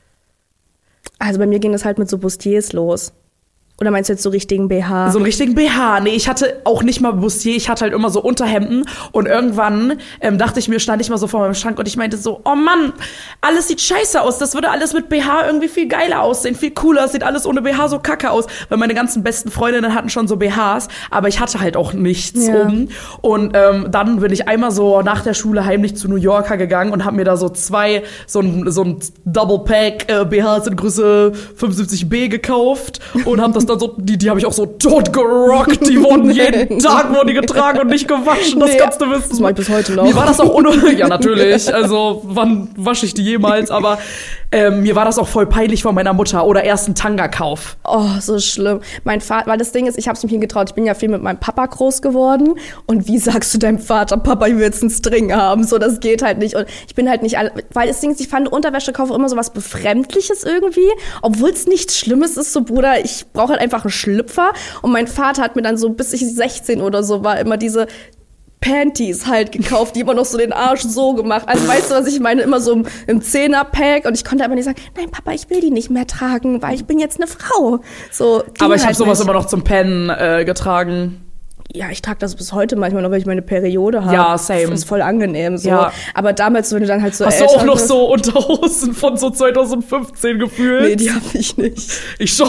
Also bei mir ging das halt mit so Bustiers los. Oder meinst du jetzt so richtigen BH? So einen richtigen BH. Nee, ich hatte auch nicht mal Bustier, ich hatte halt immer so Unterhemden. Und irgendwann stand ich mal so vor meinem Schrank und ich meinte so, oh Mann, alles sieht scheiße aus. Das würde alles mit BH irgendwie viel geiler aussehen, viel cooler. Es sieht alles ohne BH so kacke aus. Weil meine ganzen besten Freundinnen hatten schon so BHs, aber ich hatte halt auch nichts oben. Und dann bin ich einmal so nach der Schule heimlich zu New Yorker gegangen und habe mir da so ein Double-Pack BHs in Größe 75B gekauft und habe das dann so, die habe ich auch so tot gerockt. Die wurden jeden Tag getragen und nicht gewaschen. Das kannst du wissen. Das mache ich bis heute noch. Mir war das auch ja, natürlich. Also, wann wasche ich die jemals? Aber mir war das auch voll peinlich von meiner Mutter. Oder erst ein Tanga-Kauf. Oh, so schlimm. Mein Vater, weil das Ding ist, ich habe es mich nie getraut. Ich bin ja viel mit meinem Papa groß geworden. Und wie sagst du deinem Vater, Papa, ich will jetzt einen String haben? So, das geht halt nicht. Und ich bin halt nicht, weil das Ding ist, ich fand Unterwäschekauf immer so was Befremdliches irgendwie. Obwohl es nichts Schlimmes ist, so Bruder, ich brauche halt einfach einen Schlüpfer. Und mein Vater hat mir dann so, bis ich 16 oder so war, immer diese Panties halt gekauft, die immer noch so den Arsch so gemacht. Also weißt du, was ich meine? Immer so im 10er-Pack. Und ich konnte aber nicht sagen, nein, Papa, ich will die nicht mehr tragen, weil ich bin jetzt eine Frau. So, aber ich habe halt sowas nicht. immer noch zum Pennen getragen. Ja, ich trage das bis heute manchmal noch, weil ich meine Periode habe. Ja, same. Das ist voll angenehm. So. Ja. Aber damals, wenn du dann halt so Hast du auch noch so Unterhosen von so 2015 gefühlt? Nee, die habe ich nicht. Ich schon.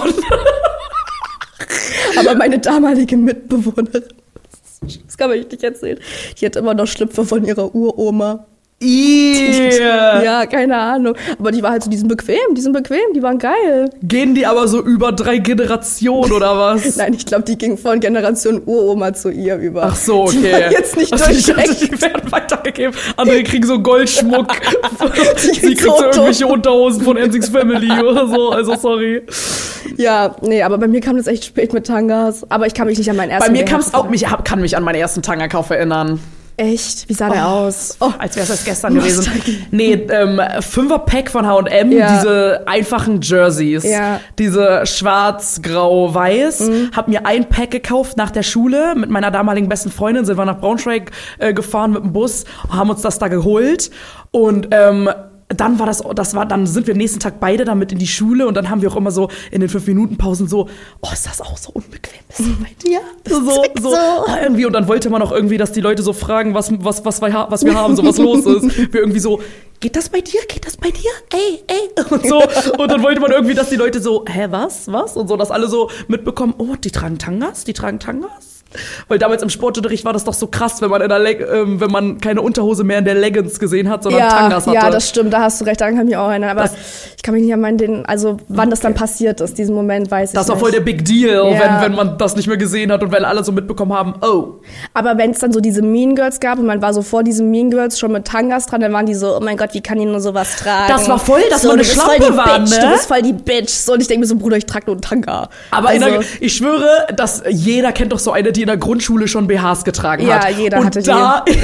Aber meine damalige Mitbewohnerin, das kann man nicht erzählen, die hat immer noch Schlüpfer von ihrer Uroma. Ja, keine Ahnung. Aber die war halt so, die sind bequem, die waren geil. Gehen die aber so über 3 Generationen oder was? Nein, ich glaube, die ging von Generation Uroma zu ihr über. Ach so, okay. Die waren jetzt nicht durchgeckt. Die werden weitergegeben. Andere kriegen so Goldschmuck. Sie kriegt so so irgendwelche Unterhosen von N6 Family oder so. Also, sorry. Ja, nee, aber bei mir kam das echt spät mit Tangas. Aber ich kann mich nicht an meinen ersten Bei mir kam es auch, erinnern. kann mich an meinen ersten Tanga-Kauf erinnern. Echt? Wie sah der aus? Oh, Als wäre es erst gestern gewesen. Nee, 5er-Pack von H&M, diese einfachen Jerseys. Ja. Diese schwarz, grau, weiß. Hab mir ein Pack gekauft nach der Schule. Mit meiner damaligen besten Freundin sind wir nach Braunschweig gefahren mit dem Bus, haben uns das da geholt. Und dann dann sind wir nächsten Tag beide damit in die Schule und dann haben wir auch immer so in den 5-Minuten-Pausen so, oh, ist das auch so unbequem bisschen bei dir? So. Irgendwie, und dann wollte man auch irgendwie, dass die Leute so fragen, was wir haben, so was los ist. Wir irgendwie so, geht das bei dir? Ey. Und so. Und dann wollte man irgendwie, dass die Leute so, hä, was? Und so, dass alle so mitbekommen, oh, die tragen Tangas? Weil damals im Sportunterricht war das doch so krass, wenn man wenn man keine Unterhose mehr in der Leggings gesehen hat, sondern Tangas hatte. Ja, das stimmt, da hast du recht, daran kann ich mich auch erinnern. Aber ich kann mich nicht an wann das dann passiert ist, diesen Moment weiß ich nicht. Das war voll der Big Deal, wenn man das nicht mehr gesehen hat und wenn alle so mitbekommen haben, oh. Aber wenn es dann so diese Mean Girls gab und man war so vor diesen Mean Girls schon mit Tangas dran, dann waren die so, oh mein Gott, wie kann die nur sowas tragen? Das war voll, dass man eine Schlampe war, ne? Du bist voll die Bitch. So, und ich denke mir so, Bruder, ich trage nur einen Tanga. Aber ich schwöre, dass jeder kennt doch so eine, die in der Grundschule schon BHs getragen hat. Ja, jeder hatte die.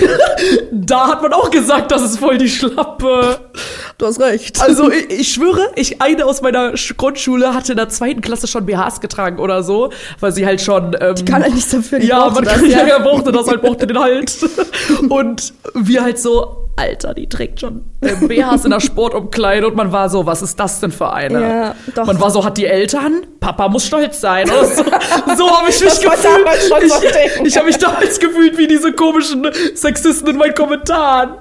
Da hat man auch gesagt, das ist voll die Schlappe. Du hast recht. Also ich schwöre, eine aus meiner Grundschule hatte in der 2. Klasse schon BHs getragen oder so, weil sie halt schon... die kann halt nichts dafür, die brauchte den halt. Und wir halt so, Alter, die trägt schon BHs in der Sportumkleide und man war so, was ist das denn für eine? Ja, doch. Man war so, hat die Eltern? Papa muss stolz sein. Oder so so habe ich mich gefühlt. Ich habe mich damals gefühlt wie diese komischen Sexisten in meinen Kommentaren.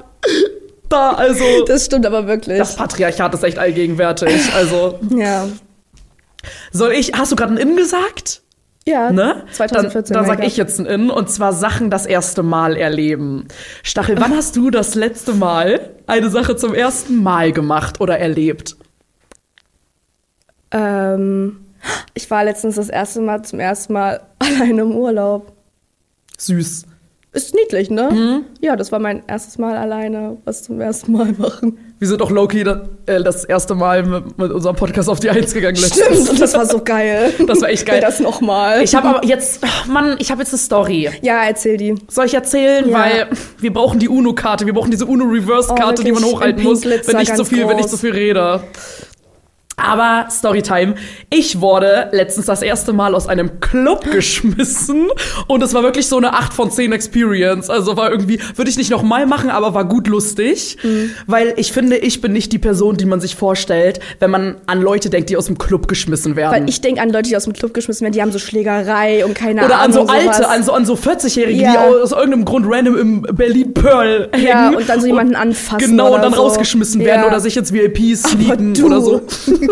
Das stimmt aber wirklich. Das Patriarchat ist echt allgegenwärtig. Also. Ja. Hast du gerade ein In gesagt? Ja, ne? 2014. Dann sag ich jetzt ein In, und zwar Sachen das erste Mal erleben. Stachel, wann hast du das letzte Mal eine Sache zum ersten Mal gemacht oder erlebt? Ich war letztens zum ersten Mal alleine im Urlaub. Süß. Ist niedlich, ne? Ja, das war mein erstes Mal alleine, was zum ersten Mal machen. Wir sind auch low-key das erste Mal mit unserem Podcast auf die 1 gegangen. Stimmt, und das war so geil. Das war echt geil. Das nochmal. Ich habe aber jetzt, ich habe jetzt eine Story. Ja, erzähl die. Soll ich erzählen? Ja. Weil wir brauchen die UNO-Karte, wir brauchen diese UNO-Reverse-Karte, die man hochhalten muss, wenn ich so viel rede. Aber Storytime. Ich wurde letztens das erste Mal aus einem Club geschmissen und es war wirklich so eine 8 von 10 Experience. Also war irgendwie, würde ich nicht nochmal machen, aber war gut lustig. Weil ich finde, ich bin nicht die Person, die man sich vorstellt, wenn man an Leute denkt, die aus dem Club geschmissen werden. Weil ich denke an Leute, die aus dem Club geschmissen werden, die haben so Schlägerei und keine Ahnung. Oder an so Alte, an so 40-Jährige, die aus irgendeinem Grund random im Berlin Pearl hängen. Ja, und dann so jemanden anfassen. Genau, und dann so rausgeschmissen werden oder sich ins VIP sneaken oder so.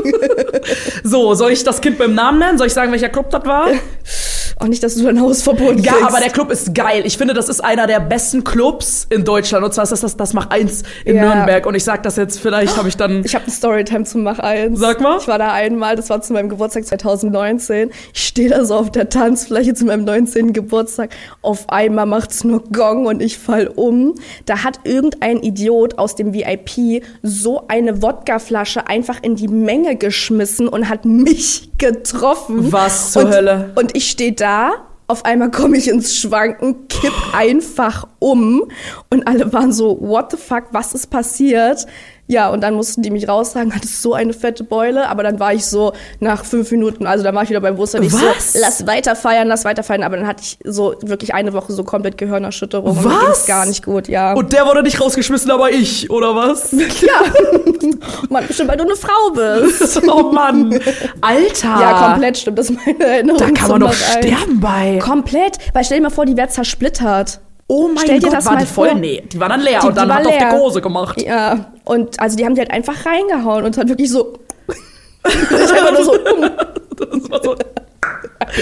So, soll ich das Kind beim Namen nennen? Soll ich sagen, welcher Club das war? Auch nicht, dass du dein Haus verboten kriegst. Ja, aber der Club ist geil. Ich finde, das ist einer der besten Clubs in Deutschland. Und zwar ist das Mach 1 in Nürnberg. Und ich sag das jetzt, vielleicht habe ich dann... Ich habe eine Storytime zum Mach 1. Sag mal. Ich war da einmal, das war zu meinem Geburtstag 2019. Ich stehe da so auf der Tanzfläche zu meinem 19. Geburtstag. Auf einmal macht's nur Gong und ich fall um. Da hat irgendein Idiot aus dem VIP so eine Wodkaflasche einfach in die Menge geschmissen und hat mich getroffen. Was zur Hölle? Und ich stehe da, auf einmal komme ich ins Schwanken, kipp einfach um und alle waren so, what the fuck, was ist passiert? Ja, und dann mussten die mich raustragen, hatte so eine fette Beule, aber dann war ich so nach 5 Minuten, also dann war ich wieder beim Bus und ich so, lass weiter feiern, aber dann hatte ich so wirklich eine Woche so komplett Gehirnerschütterung. Was? Und mir ging's gar nicht gut, ja. Und der wurde nicht rausgeschmissen, aber ich, oder was? Ja. Mann, bestimmt, weil du eine Frau bist. Oh Mann. Alter. Ja, komplett stimmt, das ist meine Erinnerung. Da kann man doch sterben bei. Komplett, weil stell dir mal vor, die wäre zersplittert. Oh mein Gott, war die voll? Nee, die war dann leer und dann hat auf die Hose gemacht. Ja, und also die haben die halt einfach reingehauen und hat wirklich so... Das war so...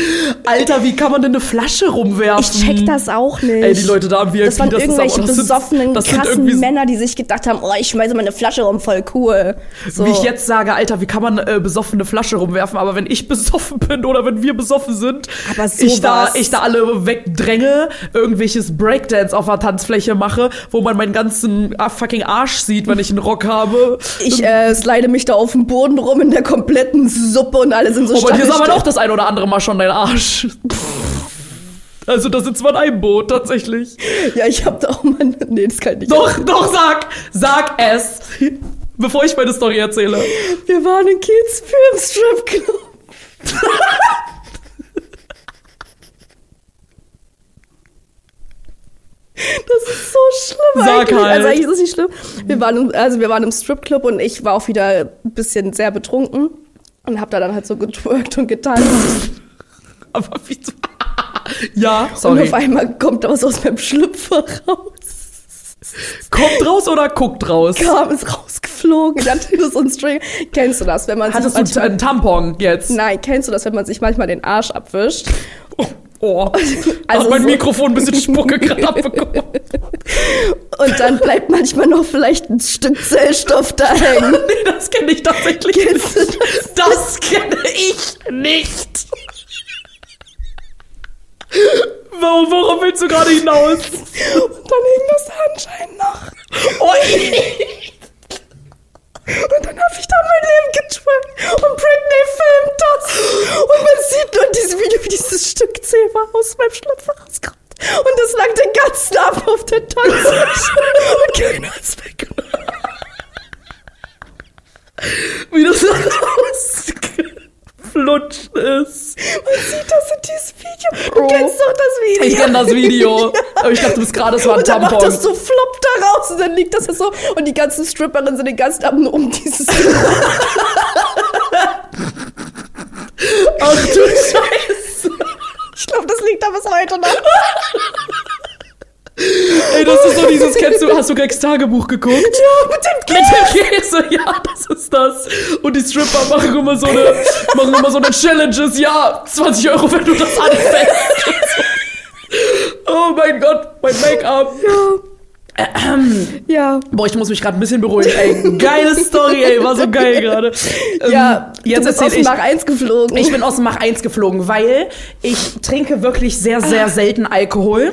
Alter, wie kann man denn eine Flasche rumwerfen? Ich check das auch nicht. Ey, die Leute da am VIP, das waren irgendwelche besoffenen, krassen Männer, die sich gedacht haben, oh, ich schmeiße mal eine Flasche rum, voll cool. So. Wie ich jetzt sage, Alter, wie kann man besoffene Flasche rumwerfen? Aber wenn ich besoffen bin oder wenn wir besoffen sind, ich da alle wegdränge, irgendwelches Breakdance auf der Tanzfläche mache, wo man meinen ganzen fucking Arsch sieht, wenn ich einen Rock habe. Ich slide mich da auf dem Boden rum in der kompletten Suppe und alle sind so aber hier sah man auch das ein oder andere Mal schon dein Arsch. Also da sitzt man in einem Boot, tatsächlich. Ja, ich hab da auch mal... Nee, das kann ich nicht. Doch, sag es. Bevor ich meine Story erzähle. Wir waren in Kitzbühel im Stripclub. Das ist so schlimm. Sag eigentlich. halt. Also eigentlich ist es nicht schlimm. Wir waren im Stripclub und ich war auch wieder ein bisschen sehr betrunken und hab da dann halt so getwerkt und getanzt. Aber wieso? Ja, sorry. Und auf einmal kommt da was aus meinem Schlüpfer raus. Kommt raus oder guckt raus? Ist rausgeflogen. Ich hatte so einen String. Kennst du das, wenn man Hattest du einen Tampon jetzt? Nein, kennst du das, wenn man sich manchmal den Arsch abwischt? Oh. Also mein Mikrofon ein bisschen Spucke gerade abbekommen. Und dann bleibt manchmal noch vielleicht ein Stück Zellstoff da hängen. Nee, das kenne ich tatsächlich nicht. Das kenne ich nicht. Worauf willst du gerade hinaus? Und dann hing das anscheinend noch. Und dann hab ich da mein Leben getwerkt und Britney filmt das. Und man sieht nur in diesem Video, wie dieses Stück Zebra aus meinem Schlüpfer rauskommt. Und das lag den ganzen Abend auf der Tanzfläche. Und keiner hat's weggenommen. Wie das so rausflutscht ist. Man sieht das in diesem Video. Du kennst doch das Video. Ich kenn das Video. Aber ich dachte bis gerade, es war ein und dann Tampon. macht das so flop da raus und dann liegt das so. Und die ganzen Stripperinnen sind den ganzen Abend nur um dieses Ach du Scheiße. Ich glaube, das liegt da bis heute noch. Ey, das ist so dieses, hast du Gregs Tagebuch geguckt? Ja, mit dem Käse, ja, das ist das. Und die Stripper machen immer so eine Challenges, ja, 20 €, wenn du das anfängst. Oh mein Gott, mein Make-up. Ja. Boah, ich muss mich gerade ein bisschen beruhigen. Ey, geile Story, ey, war so geil gerade. Ja, jetzt du bist aus dem Mach 1 geflogen. Ich bin aus dem Mach 1 geflogen, weil ich trinke wirklich sehr, sehr selten Alkohol.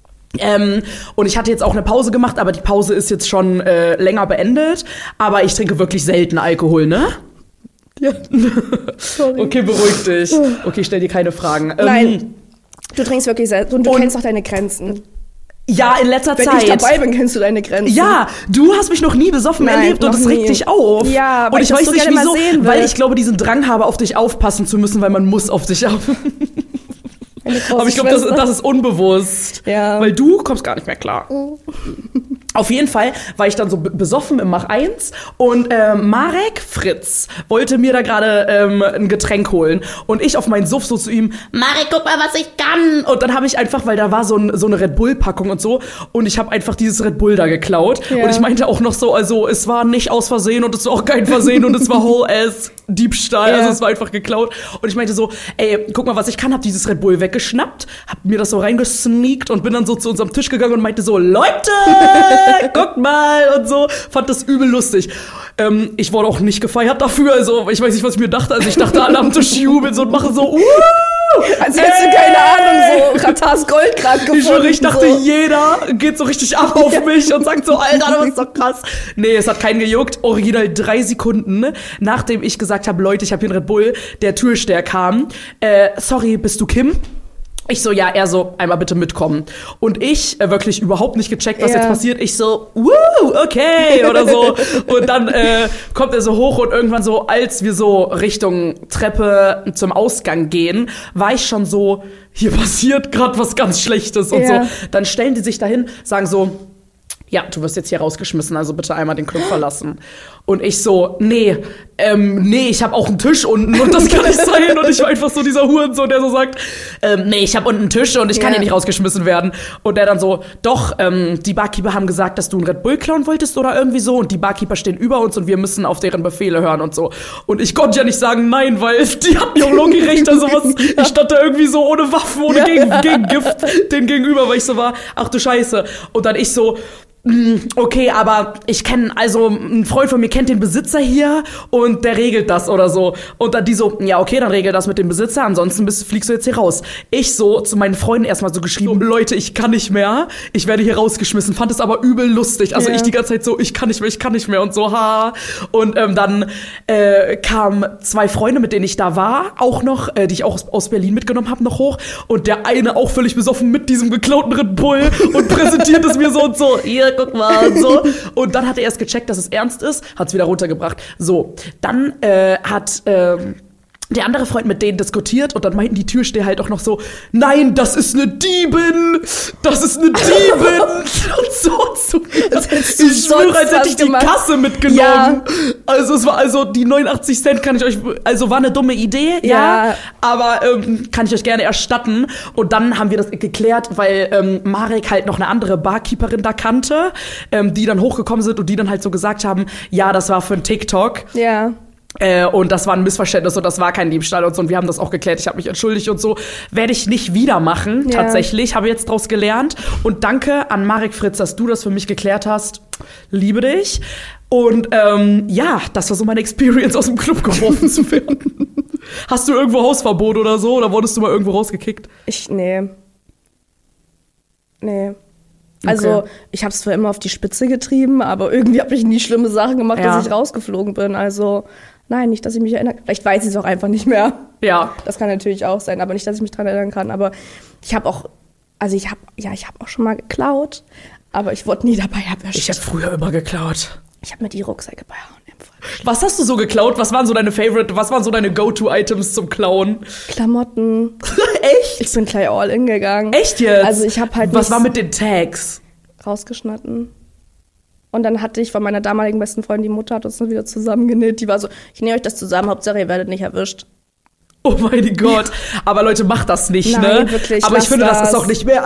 Und ich hatte jetzt auch eine Pause gemacht, aber die Pause ist jetzt schon länger beendet. Aber ich trinke wirklich selten Alkohol, ne? Ja. Sorry. Okay, beruhig dich. Okay, stell dir keine Fragen. Nein, du trinkst wirklich selten und du kennst auch deine Grenzen. Ja, in letzter Zeit. Wenn ich dabei bin, kennst du deine Grenzen. Ja, du hast mich noch nie besoffen erlebt und das regt dich auf. Ja, und ich weiß so nicht wieso, sehen weil ich glaube, diesen Drang habe, auf dich aufpassen zu müssen, weil man muss auf dich aufpassen. Aber ich glaube, das ist unbewusst. Ja. Weil du kommst gar nicht mehr klar. Auf jeden Fall war ich dann so besoffen im Mach 1 und Marek Fritz wollte mir da gerade ein Getränk holen. Und ich auf meinen Suff so zu ihm, Marek, guck mal, was ich kann. Und dann habe ich einfach, weil da war so eine Red Bull-Packung und so, und ich habe einfach dieses Red Bull da geklaut. Ja. Und ich meinte auch noch so, also es war nicht aus Versehen und es war auch kein Versehen und es war whole-ass Diebstahl. Ja. Also es war einfach geklaut. Und ich meinte so, ey, guck mal, was ich kann, hab dieses Red Bull weggeschnappt, hab mir das so reingesneakt und bin dann so zu unserem Tisch gegangen und meinte so, Leute, guckt mal und so. Fand das übel lustig. Ich wurde auch nicht gefeiert dafür, also ich weiß nicht, was ich mir dachte. Also ich dachte, alle am Tisch jubeln so und machen so, also hättest du keine Ahnung, so Ratars Gold gerade gefunden. Ich dachte, jeder geht so richtig ab auf mich und sagt so, Alter, das ist doch krass. Nee, es hat keinen gejuckt. Original 3 Sekunden, nachdem ich gesagt habe, Leute, ich habe hier einen Red Bull, der Türsteher kam. Sorry, bist du Kim? Ich so, ja, er so, einmal bitte mitkommen. Und ich wirklich überhaupt nicht gecheckt, was jetzt passiert. Ich so, okay, oder so. Und dann kommt er so hoch und irgendwann so, als wir so Richtung Treppe zum Ausgang gehen, war ich schon so, hier passiert gerade was ganz Schlechtes und so. Dann stellen die sich dahin, sagen so, ja, du wirst jetzt hier rausgeschmissen, also bitte einmal den Club verlassen. Und ich so, nee, ich habe auch einen Tisch unten und das kann nicht sein. Und ich war einfach so dieser Hurensohn, der so sagt, nee, ich habe unten einen Tisch und ich kann hier nicht rausgeschmissen werden. Und der dann so, doch, die Barkeeper haben gesagt, dass du einen Red Bull klauen wolltest oder irgendwie so. Und die Barkeeper stehen über uns und wir müssen auf deren Befehle hören und so. Und ich konnte ja nicht sagen nein, weil die hatten ja auch Loki recht. Also ich stand da irgendwie so ohne Waffen, ohne Gegengift denen gegenüber, weil ich so war, ach du Scheiße. Und dann ich so, okay, aber ich kenne, also ein Freund von mir kennt den Besitzer hier und der regelt das oder so. Und dann die so, ja okay, dann regel das mit dem Besitzer, ansonsten fliegst du jetzt hier raus. Ich so zu meinen Freunden erstmal so geschrieben, Leute, ich kann nicht mehr, ich werde hier rausgeschmissen, fand es aber übel lustig. Also ich die ganze Zeit so, ich kann nicht mehr und so, ha. Und dann kamen 2 Freunde, mit denen ich da war, auch noch, die ich auch aus Berlin mitgenommen habe, noch hoch. Und der eine auch völlig besoffen mit diesem geklauten Red Bull und präsentiert es mir so und so, hier, guck mal und so. Und dann hat er erst gecheckt, dass es ernst ist, hat es wieder runtergebracht. So, dann hat der andere Freund mit denen diskutiert und dann meinten die Türsteher halt auch noch so, nein, das ist eine Diebin! Das ist eine Diebin! Und so. Ich schwöre, als hätte ich die Kasse mitgenommen. Ja. Also es war die 89 Cent kann ich euch, also war eine dumme Idee, ja, aber kann ich euch gerne erstatten. Und dann haben wir das geklärt, weil Marek halt noch eine andere Barkeeperin da kannte, die dann hochgekommen sind und die dann halt so gesagt haben, ja, das war für ein TikTok. Ja. Und das war ein Missverständnis und das war kein Diebstahl und so. Und wir haben das auch geklärt. Ich habe mich entschuldigt und so. Werde ich nicht wieder machen, tatsächlich. Habe jetzt draus gelernt. Und danke an Marek Fritz, dass du das für mich geklärt hast. Liebe dich. Und das war so meine Experience, aus dem Club geworfen zu werden. Hast du irgendwo Hausverbot oder so? Oder wurdest du mal irgendwo rausgekickt? Nee. Also, ich habe es zwar immer auf die Spitze getrieben, aber irgendwie habe ich nie schlimme Sachen gemacht, dass ich rausgeflogen bin. Also, nein, nicht, dass ich mich erinnere. Vielleicht weiß ich es auch einfach nicht mehr. Ja. Das kann natürlich auch sein, aber nicht, dass ich mich dran erinnern kann. Aber ich habe auch, ich habe auch schon mal geklaut, aber ich wurde nie dabei erwischt. Ich habe früher immer geklaut. Ich habe mir die Rucksäcke bei H&M vollgestellt. Was hast du so geklaut? Was waren so deine Go-To-Items zum Klauen? Klamotten. Echt? Ich bin gleich all in gegangen. Echt jetzt? Also ich habe halt was war mit den Tags? Rausgeschnitten. Und dann hatte ich von meiner damaligen besten Freundin, die Mutter hat uns dann wieder zusammengenäht. Die war so, ich nähe euch das zusammen, Hauptsache ihr werdet nicht erwischt. Oh mein Gott. Aber Leute, macht das nicht, Nein, ne? Wirklich, aber ich finde, das ist auch nicht mehr,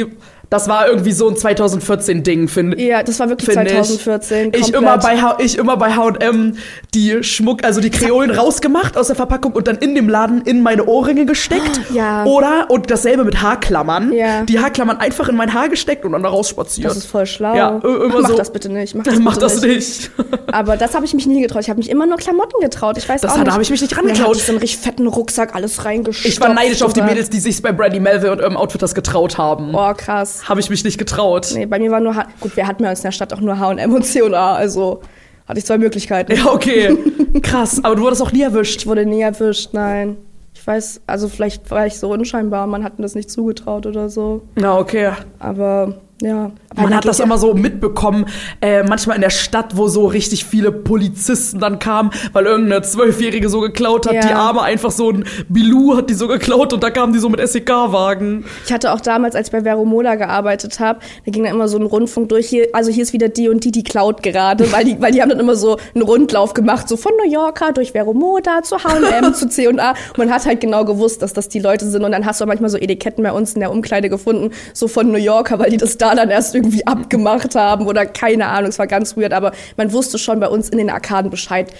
das war irgendwie so ein 2014-Ding, finde ich. Ja, das war wirklich 2014. Ich immer bei H&M die die Kreolen rausgemacht aus der Verpackung und dann in dem Laden in meine Ohrringe gesteckt. Ja. Und dasselbe mit Haarklammern. Ja. Die Haarklammern einfach in mein Haar gesteckt und dann da rausspaziert. Das ist voll schlau. Ja, mach das bitte nicht. Mach das nicht. Aber das habe ich mich nie getraut. Ich habe mich immer nur Klamotten getraut. Ich weiß auch nicht. Da habe ich mich nicht rangetraut. Da hatte ich so einen richtig fetten Rucksack, alles reingestopft. Ich war neidisch auf die Mädels, die sich bei Brandy Melville und eurem Outfit das getraut haben. Oh, krass. Habe ich mich nicht getraut. Nee, bei mir war nur gut, wir hatten ja in der Stadt auch nur H&M und C&A, also hatte ich 2 Möglichkeiten. Ja, okay. Krass, aber du wurdest auch nie erwischt. Ich wurde nie erwischt, nein. Ich weiß, also vielleicht war ich so unscheinbar, man hat mir das nicht zugetraut oder so. Na, okay. Aber ja. Man hat das immer so mitbekommen, manchmal in der Stadt, wo so richtig viele Polizisten dann kamen, weil irgendeine 12-Jährige so geklaut hat, die Arme einfach so ein Bilou hat die so geklaut und da kamen die so mit SEK-Wagen. Ich hatte auch damals, als ich bei Vero Moda gearbeitet habe, da ging dann immer so ein Rundfunk durch, hier ist wieder die und die klaut gerade, weil die haben dann immer so einen Rundlauf gemacht, so von New Yorker durch Vero Moda zu H&M zu C&A und man hat halt genau gewusst, dass das die Leute sind und dann hast du auch manchmal so Etiketten bei uns in der Umkleide gefunden, so von New Yorker, weil die das da dann erst irgendwie abgemacht haben oder keine Ahnung, es war ganz weird, aber man wusste schon bei uns in den Arkaden Bescheid,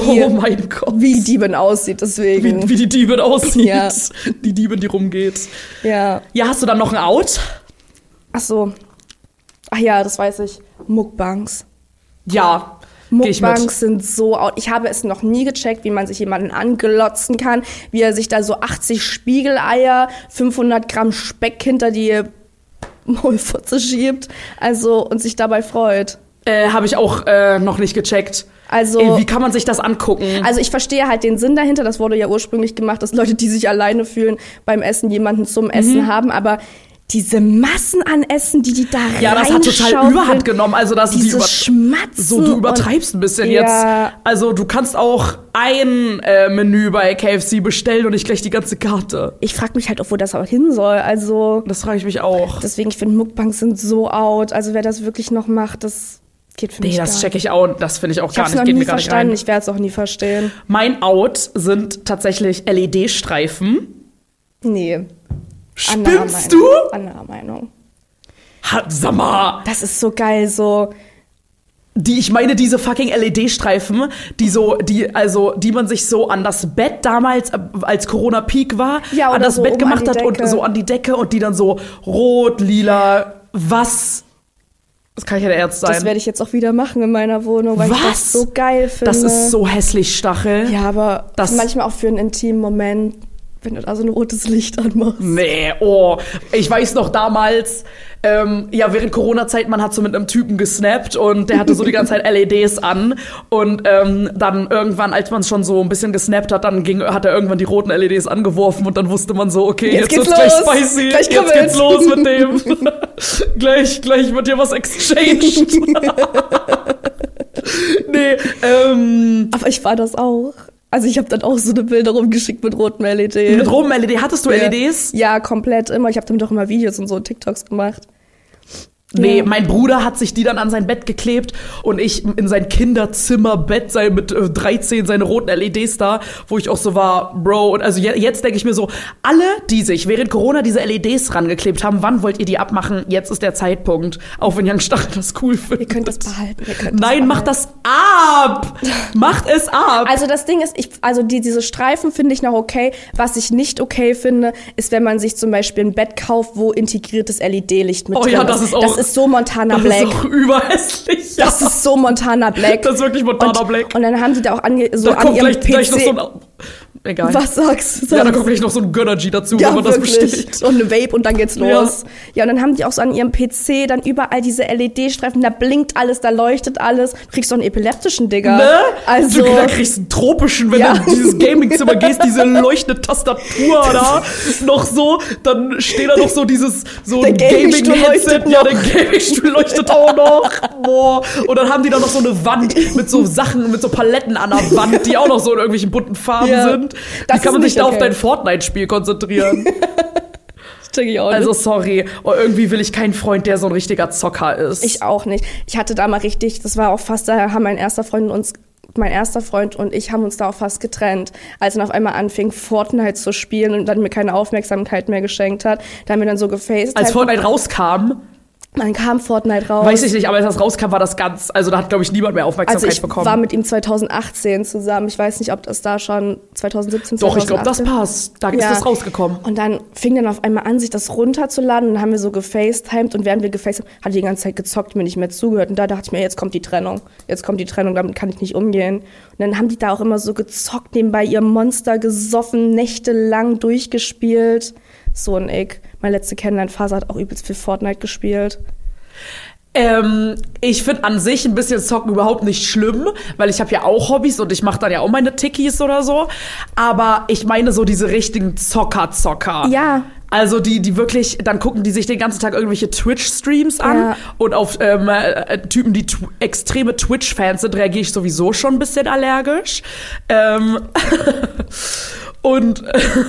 wie die Diebin aussieht, deswegen. Wie die Diebin aussieht, die Diebin, die rumgeht. Ja. Ja, hast du dann noch ein Out? Ach so. Ach ja, das weiß ich. Mukbangs. Ja. Mukbangs sind so out. Ich habe es noch nie gecheckt, wie man sich jemanden anglotzen kann, wie er sich da so 80 Spiegeleier, 500 Gramm Speck hinter die Maulfurze schiebt, also und sich dabei freut. Habe ich auch noch nicht gecheckt. Also, wie kann man sich das angucken? Also ich verstehe halt den Sinn dahinter, das wurde ja ursprünglich gemacht, dass Leute, die sich alleine fühlen, beim Essen jemanden zum Essen haben, aber diese Massen an Essen, die da reinschauen. Ja, das hat total Überhand genommen. Also, dass Schmatzen. So, du übertreibst ein bisschen jetzt. Also, du kannst auch ein Menü bei KFC bestellen und nicht gleich die ganze Karte. Ich frage mich halt auch, wo das auch hin soll. Also, das frage ich mich auch. Deswegen, ich finde, Mukbangs sind so out. Also, wer das wirklich noch macht, das geht für mich das checke ich auch. Das finde ich auch gar nicht. Ich habe es noch nie verstanden. Ich werde es auch nie verstehen. Mein Out sind tatsächlich LED-Streifen. Nee. Spinnst du? Andere Meinung. Sag mal. Das ist so geil, so. Ich meine diese fucking LED-Streifen, die man sich so an das Bett damals, als Corona-Peak war, an das Bett gemacht hat und so an die Decke und die dann so rot, lila, was? Das kann ja der Ernst sein. Das werde ich jetzt auch wieder machen in meiner Wohnung, weil ich das so geil finde. Das ist so hässlich, Stachel. Ja, aber das manchmal auch für einen intimen Moment, wenn du da so ein rotes Licht anmachst. Nee, ich weiß noch damals, während Corona-Zeit, man hat so mit einem Typen gesnappt und der hatte so die ganze Zeit LEDs an und dann irgendwann, als man schon so ein bisschen gesnappt hat, hat er irgendwann die roten LEDs angeworfen und dann wusste man so, okay, jetzt wird's gleich spicy, jetzt geht's los mit dem. gleich wird hier was exchanged. Nee, aber ich war das auch. Also ich habe dann auch so eine Bilder rumgeschickt mit rotem LED. Mit rotem LED? Hattest du LEDs? Ja, komplett immer. Ich habe damit auch immer Videos und so TikToks gemacht. Nee, mein Bruder hat sich die dann an sein Bett geklebt und ich in sein Kinderzimmerbett mit 13 seine roten LEDs da, wo ich auch so war, Bro. Und also jetzt denke ich mir so, alle, die sich während Corona diese LEDs rangeklebt haben, wann wollt ihr die abmachen? Jetzt ist der Zeitpunkt. Auch wenn Jan Stachel das cool findet. Ihr könnt das behalten. Nein, macht das ab! Macht es ab! Also das Ding ist, diese Streifen finde ich noch okay. Was ich nicht okay finde, ist, wenn man sich zum Beispiel ein Bett kauft, wo integriertes LED-Licht mit drin ist. Ja, das ist auch... Das ist so Montana Black. Das ist auch überhässlich. Ja. Das ist so Montana Black. Das ist wirklich Montana Black. Und dann haben die da auch an ihrem gleich PC... noch so egal. Was sagst du? Ja, da kommt gleich noch so ein Gönnergy dazu, ja, wenn man wirklich. Das bestellt. Und eine Vape und dann geht's los. Ja, und dann haben die auch so an ihrem PC dann überall diese LED-Streifen, da blinkt alles, da leuchtet alles. Du kriegst so einen epileptischen, Digga. Ne? Also, da kriegst du einen tropischen, wenn du in dieses Gaming-Zimmer gehst, diese leuchtende Tastatur da noch so, dann steht da noch so dieses ein Gaming-Headset. Ja, der Gaming-Stuhl leuchtet auch noch. Boah. Und dann haben die da noch so eine Wand mit so Sachen, mit so Paletten an der Wand, die auch noch so in irgendwelchen bunten Farben sind. Wie kann man sich da auf dein Fortnite-Spiel konzentrieren? Das check ich auch nicht. Also sorry, irgendwie will ich keinen Freund, der so ein richtiger Zocker ist. Ich auch nicht. Ich hatte da mal richtig, das war auch fast, da haben mein erster Freund und ich haben uns da auch fast getrennt, als er auf einmal anfing, Fortnite zu spielen und dann mir keine Aufmerksamkeit mehr geschenkt hat. Da haben wir dann so gefacetimed. Als Fortnite rauskam? Dann kam Fortnite raus. Weiß ich nicht, aber als das rauskam, war das ganz, also da hat, glaube ich, niemand mehr Aufmerksamkeit bekommen. Ich war mit ihm 2018 zusammen. Ich weiß nicht, ob das da schon 2017, 2018... Doch, ich glaube, das passt. Da ist das rausgekommen. Und dann fing dann auf einmal an, sich das runterzuladen. Und dann haben wir so gefacetimed. Und während wir gefacetimed haben, hat die ganze Zeit gezockt, mir nicht mehr zugehört. Und da dachte ich mir, jetzt kommt die Trennung. Damit kann ich nicht umgehen. Und dann haben die da auch immer so gezockt, nebenbei ihr Monster gesoffen, nächtelang durchgespielt. So ein Ick. Meine letzte Kennenlernphase hat auch übelst viel Fortnite gespielt. Ich finde an sich ein bisschen Zocken überhaupt nicht schlimm, weil ich habe ja auch Hobbys und ich mache dann ja auch meine Tickies oder so. Aber ich meine so diese richtigen Zocker. Ja. Also die wirklich, dann gucken die sich den ganzen Tag irgendwelche Twitch-Streams an und auf Typen, die extreme Twitch-Fans sind, reagiere ich sowieso schon ein bisschen allergisch. Und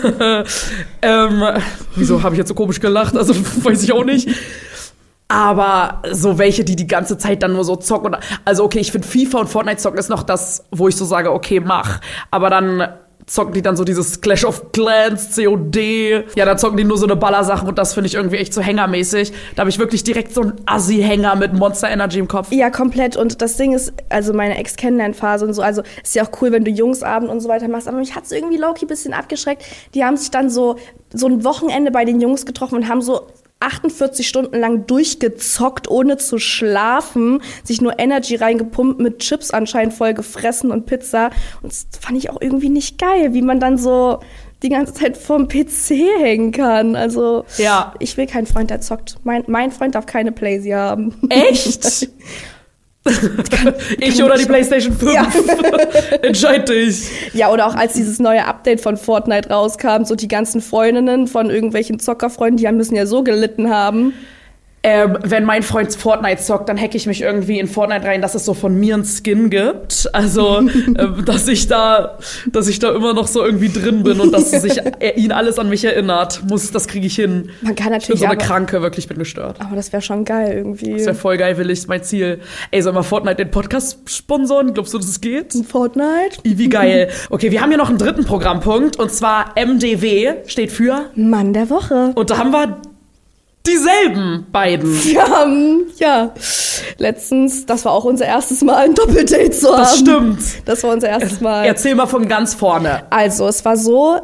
wieso habe ich jetzt so komisch gelacht? Also weiß ich auch nicht. Aber so welche, die ganze Zeit dann nur so zocken. Also okay, ich finde FIFA und Fortnite zocken ist noch das, wo ich so sage, okay, mach. Aber dann zocken die dann so dieses Clash of Clans, COD. Ja, dann zocken die nur so eine Ballersache und das finde ich irgendwie echt so hängermäßig. Da habe ich wirklich direkt so einen Assi-Hänger mit Monster Energy im Kopf. Ja, komplett. Und das Ding ist, also meine Ex-Kennenlernphase und so, also ist ja auch cool, wenn du Jungsabend und so weiter machst, aber mich hat's irgendwie low-key ein bisschen abgeschreckt. Die haben sich dann so ein Wochenende bei den Jungs getroffen und haben so 48 Stunden lang durchgezockt, ohne zu schlafen, sich nur Energy reingepumpt, mit Chips anscheinend voll gefressen und Pizza. Und das fand ich auch irgendwie nicht geil, wie man dann so die ganze Zeit vorm PC hängen kann. Also, ich will keinen Freund, der zockt. Mein Freund darf keine Playsee haben. Echt? Ich oder die PlayStation 5. Ja. Entscheid dich. Ja, oder auch als dieses neue Update von Fortnite rauskam, so die ganzen Freundinnen von irgendwelchen Zockerfreunden, die müssen ja so gelitten haben. Wenn mein Freund Fortnite zockt, dann hacke ich mich irgendwie in Fortnite rein, dass es so von mir einen Skin gibt. Also, dass ich da immer noch so irgendwie drin bin und dass ihn alles an mich erinnert. Das kriege ich hin. Man kann natürlich. Ich bin so eine Kranke, wirklich, ich bin gestört. Aber das wäre schon geil irgendwie. Das wäre voll geil, ist mein Ziel. Ey, soll mal Fortnite den Podcast sponsoren? Glaubst du, dass es geht? Fortnite? Wie geil. Okay, wir haben hier noch einen dritten Programmpunkt und zwar MDW steht für Mann der Woche. Und da haben wir dieselben beiden. Wir haben, letztens, das war auch unser erstes Mal, ein Doppeldate zu haben. Das stimmt. Das war unser erstes Mal. Erzähl mal von ganz vorne. Also, es war so,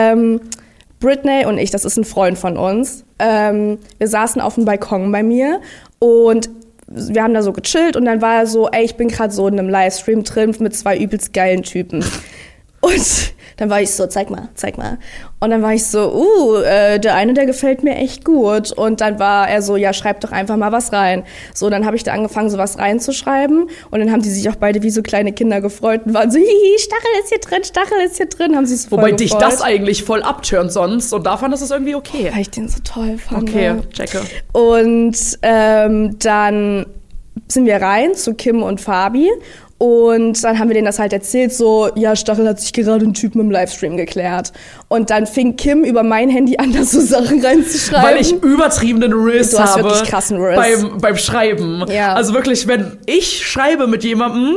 Britney und ich, das ist ein Freund von uns, wir saßen auf dem Balkon bei mir und wir haben da so gechillt und dann war er so, ey, ich bin gerade so in einem Livestream drin mit 2 übelst geilen Typen. Und dann war ich so, zeig mal. Und dann war ich so, der eine, der gefällt mir echt gut. Und dann war er so, ja, schreib doch einfach mal was rein. So, dann habe ich da angefangen, so was reinzuschreiben. Und dann haben die sich auch beide wie so kleine Kinder gefreut und waren so, hihi, Stachel ist hier drin, haben sie es voll Wobei gefreut. dich das eigentlich voll abturnt sonst. Und da fand es irgendwie okay. Weil ich den so toll fand. Okay, checke. Und dann sind wir rein zu Kim und Fabi. Und dann haben wir denen das halt erzählt, so, ja, Stachel hat sich gerade einen Typen im Livestream geklärt. Und dann fing Kim über mein Handy an, da so Sachen reinzuschreiben. Weil ich übertriebenen Riss habe. Du hast wirklich krassen Riss. Beim Schreiben. Ja. Also wirklich, wenn ich schreibe mit jemandem,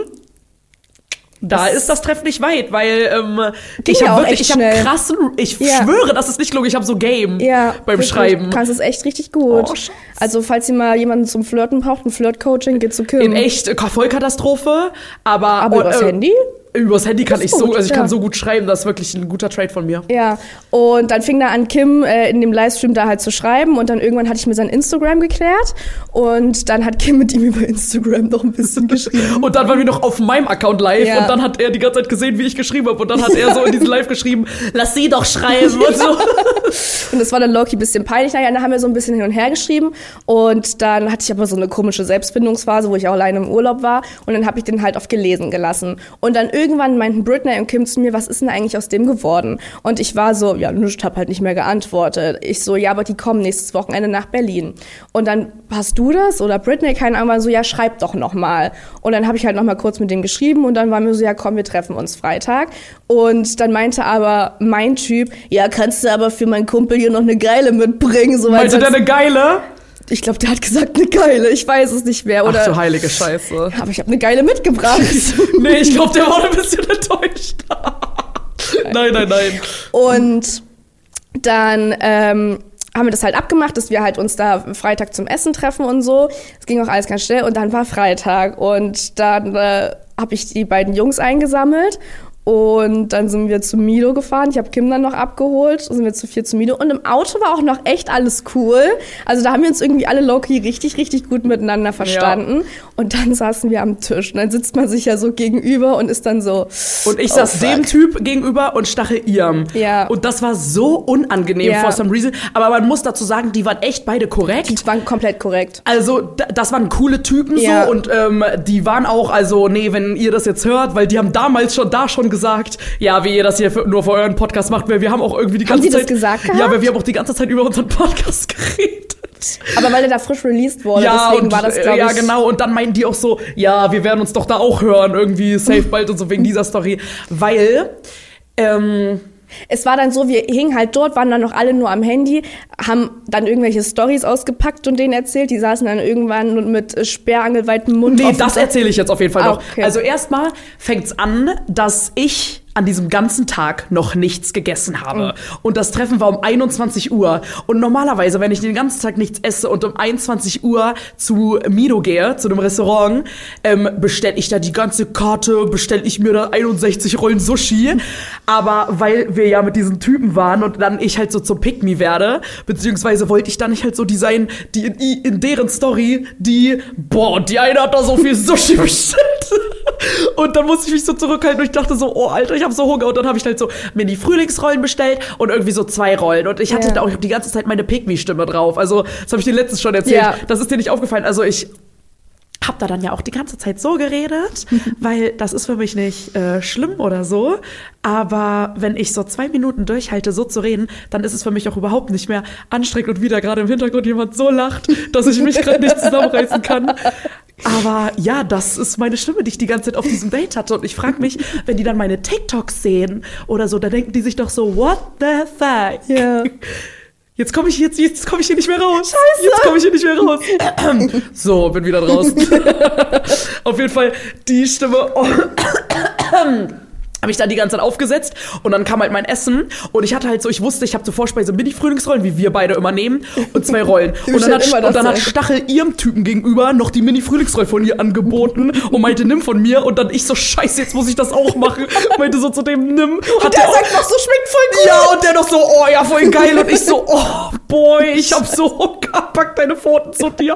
da ist das Treffen nicht weit, weil ich habe krassen, ich schwöre, das ist nicht logisch, ich habe so Game beim wirklich. Schreiben. Du kannst es echt richtig gut. Oh, Scheiße. Also falls ihr mal jemanden zum Flirten braucht, ein Flirt-Coaching, geht zu Kim. In echt Vollkatastrophe, aber übers Handy? Übers Handy kann ich gut, ich kann so gut schreiben, das ist wirklich ein guter Trade von mir. Ja, und dann fing da an, Kim in dem Livestream da halt zu schreiben und dann irgendwann hatte ich mir sein Instagram geklärt und dann hat Kim mit ihm über Instagram noch ein bisschen geschrieben. Und dann waren wir noch auf meinem Account live und dann hat er die ganze Zeit gesehen, wie ich geschrieben habe und dann hat er so in diesem Live geschrieben, lass sie doch schreiben und so. Und das war dann Loki ein bisschen peinlich. Naja, dann haben wir so ein bisschen hin und her geschrieben und dann hatte ich aber so eine komische Selbstfindungsphase, wo ich auch alleine im Urlaub war und dann habe ich den halt auf gelesen gelassen. Und dann irgendwann meinten Britney und Kim zu mir, was ist denn eigentlich aus dem geworden? Und ich war so, ja, ich habe halt nicht mehr geantwortet. Ich so, ja, aber die kommen nächstes Wochenende nach Berlin. Und dann, hast du das? Oder Britney, keine Ahnung, war so, ja, schreib doch noch mal. Und dann habe ich halt noch mal kurz mit dem geschrieben und dann waren wir so, ja, komm, wir treffen uns Freitag. Und dann meinte aber mein Typ, ja, kannst du aber für meinen Kumpel hier noch eine Geile mitbringen? So, meinte der eine Geile? Ich glaube, der hat gesagt, eine Geile. Ich weiß es nicht mehr. Oder? Ach du heilige Scheiße. Aber ich habe eine Geile mitgebracht. Nee, ich glaube, der war ein bisschen enttäuscht. Nein. Und dann haben wir das halt abgemacht, dass wir halt uns da Freitag zum Essen treffen und so. Es ging auch alles ganz schnell. Und dann war Freitag. Und dann habe ich die beiden Jungs eingesammelt. Und dann sind wir zu Mido gefahren. Ich habe Kim dann noch abgeholt. Sind wir zu 4 zu Mido. Und im Auto war auch noch echt alles cool. Also da haben wir uns irgendwie alle low-key richtig, richtig gut miteinander verstanden. Ja. Und dann saßen wir am Tisch. Und dann sitzt man sich ja so gegenüber und ist dann so... Und ich saß dem Typ gegenüber und Stachel ihrem. Ja. Und das war so unangenehm for some reason. Aber man muss dazu sagen, die waren echt beide korrekt. Die waren komplett korrekt. Also das waren coole Typen so. Und die waren auch, also nee, wenn ihr das jetzt hört, weil die haben damals schon gesagt, ja, wie ihr das hier nur für euren Podcast macht, weil wir haben auch irgendwie die ganze Zeit... Haben sie das gesagt gehabt? Ja, weil wir haben auch die ganze Zeit über unseren Podcast geredet. Aber weil er da frisch released wurde, ja, deswegen war das, glaube ich... Ja, genau, und dann meinten die auch so, ja, wir werden uns doch da auch hören, irgendwie safe bald und so wegen dieser Story, weil... Es war dann so, wir hingen halt dort, waren dann noch alle nur am Handy, haben dann irgendwelche Storys ausgepackt und denen erzählt. Die saßen dann irgendwann mit sperrangelweitem Mund. Nee, das erzähle ich jetzt auf jeden Fall noch. Okay. Also erstmal fängt's an, dass ich an diesem ganzen Tag noch nichts gegessen habe. Und das Treffen war um 21 Uhr. Und normalerweise, wenn ich den ganzen Tag nichts esse und um 21 Uhr zu Mido gehe, zu dem Restaurant, bestelle ich da die ganze Karte, bestelle ich mir da 61 Rollen Sushi. Aber weil wir ja mit diesen Typen waren und dann ich halt so zum Pick-Me werde, beziehungsweise wollte ich dann nicht halt so designen, die in deren Story, die eine hat da so viel Sushi bestellt. Und dann musste ich mich so zurückhalten und ich dachte so, oh Alter, ich habe so Hunger. Und dann habe ich halt so mir die Frühlingsrollen bestellt und irgendwie so 2 Rollen. Und ich hatte da auch die ganze Zeit meine Pick-Me-Stimme drauf. Also das habe ich dir letztens schon erzählt. Ja. Das ist dir nicht aufgefallen. Also ich habe da dann ja auch die ganze Zeit so geredet, weil das ist für mich nicht schlimm oder so. Aber wenn ich so 2 Minuten durchhalte, so zu reden, dann ist es für mich auch überhaupt nicht mehr anstrengend und wieder gerade im Hintergrund jemand so lacht, dass ich mich gerade nicht zusammenreißen kann. Aber ja, das ist meine Stimme, die ich die ganze Zeit auf diesem Date hatte. Und ich frage mich, wenn die dann meine TikToks sehen oder so, da denken die sich doch so, what the fuck? Ja. Jetzt komme ich hier nicht mehr raus. Scheiße. Jetzt komme ich hier nicht mehr raus. So, bin wieder draußen. Auf jeden Fall die Stimme. Habe ich dann die ganze Zeit aufgesetzt und dann kam halt mein Essen und ich hatte halt so, ich wusste, ich habe zur Vorspeise Mini-Frühlingsrollen, wie wir beide immer nehmen, und 2 Rollen. Und dann hat Stachel ihrem Typen gegenüber noch die Mini-Frühlingsrollen von ihr angeboten und meinte, nimm von mir. Und dann ich so, scheiße, jetzt muss ich das auch machen. Meinte so zu dem, nimm. Und der sagt noch so, schmeckt voll gut. Ja, und der noch so, oh ja, voll geil. Und ich so, oh boy, ich hab so Hunger, pack deine Pfoten zu dir.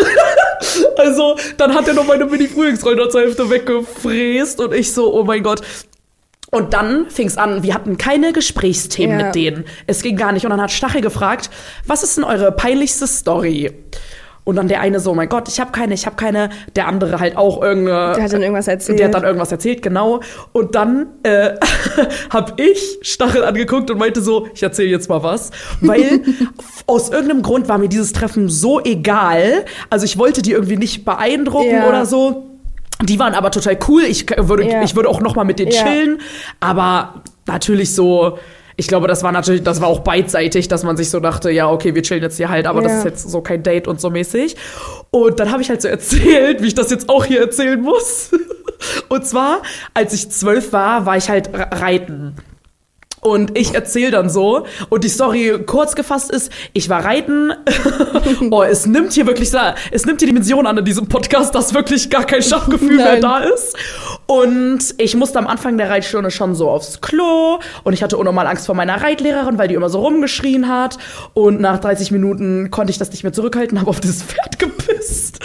Also, dann hat er noch meine Mini-Frühlingsrollen zur Hälfte weggefräst und ich so, oh mein Gott. Und dann fing es an, wir hatten keine Gesprächsthemen mit denen. Es ging gar nicht. Und dann hat Stachel gefragt, was ist denn eure peinlichste Story? Und dann der eine so, mein Gott, ich hab keine. Der andere halt auch irgendeine. Der hat dann irgendwas erzählt. Der hat dann irgendwas erzählt, genau. Und dann hab ich Stachel angeguckt und meinte so, ich erzähle jetzt mal was. Weil aus irgendeinem Grund war mir dieses Treffen so egal. Also ich wollte die irgendwie nicht beeindrucken oder so. Die waren aber total cool. Ich würde auch noch mal mit denen chillen. Aber natürlich so, ich glaube, das war auch beidseitig, dass man sich so dachte, ja, okay, wir chillen jetzt hier halt, aber das ist jetzt so kein Date und so mäßig. Und dann habe ich halt so erzählt, wie ich das jetzt auch hier erzählen muss. Und zwar, als ich 12 war ich halt reiten. Und ich erzähle dann so, und die Story kurz gefasst ist, ich war reiten, es nimmt hier die Dimension an in diesem Podcast, dass wirklich gar kein Schachgefühl mehr da ist. Und ich musste am Anfang der Reitstunde schon so aufs Klo und ich hatte unnormal Angst vor meiner Reitlehrerin, weil die immer so rumgeschrien hat. Und nach 30 Minuten konnte ich das nicht mehr zurückhalten, habe auf das Pferd gepisst.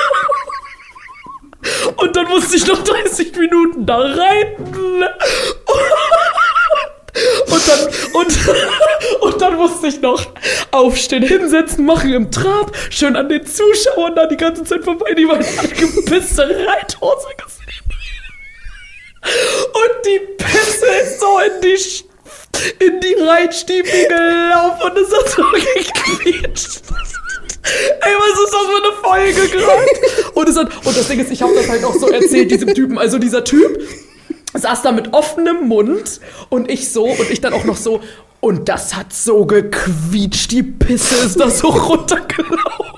Und dann musste ich noch 30 Minuten da reiten. Und dann musste ich noch aufstehen, hinsetzen, machen im Trab, schön an den Zuschauern da die ganze Zeit vorbei, die meine angepisste Reithose gesehen. Und die Pisse ist so in die Reitstiefel gelaufen und es hat so gequietscht. Ey, was ist das für eine Folge gerade? Und das Ding ist, ich habe das halt auch so erzählt, diesem Typen. Also dieser Typ saß da mit offenem Mund und ich dann auch noch so, und das hat so gequietscht, die Pisse ist da so runtergelaufen.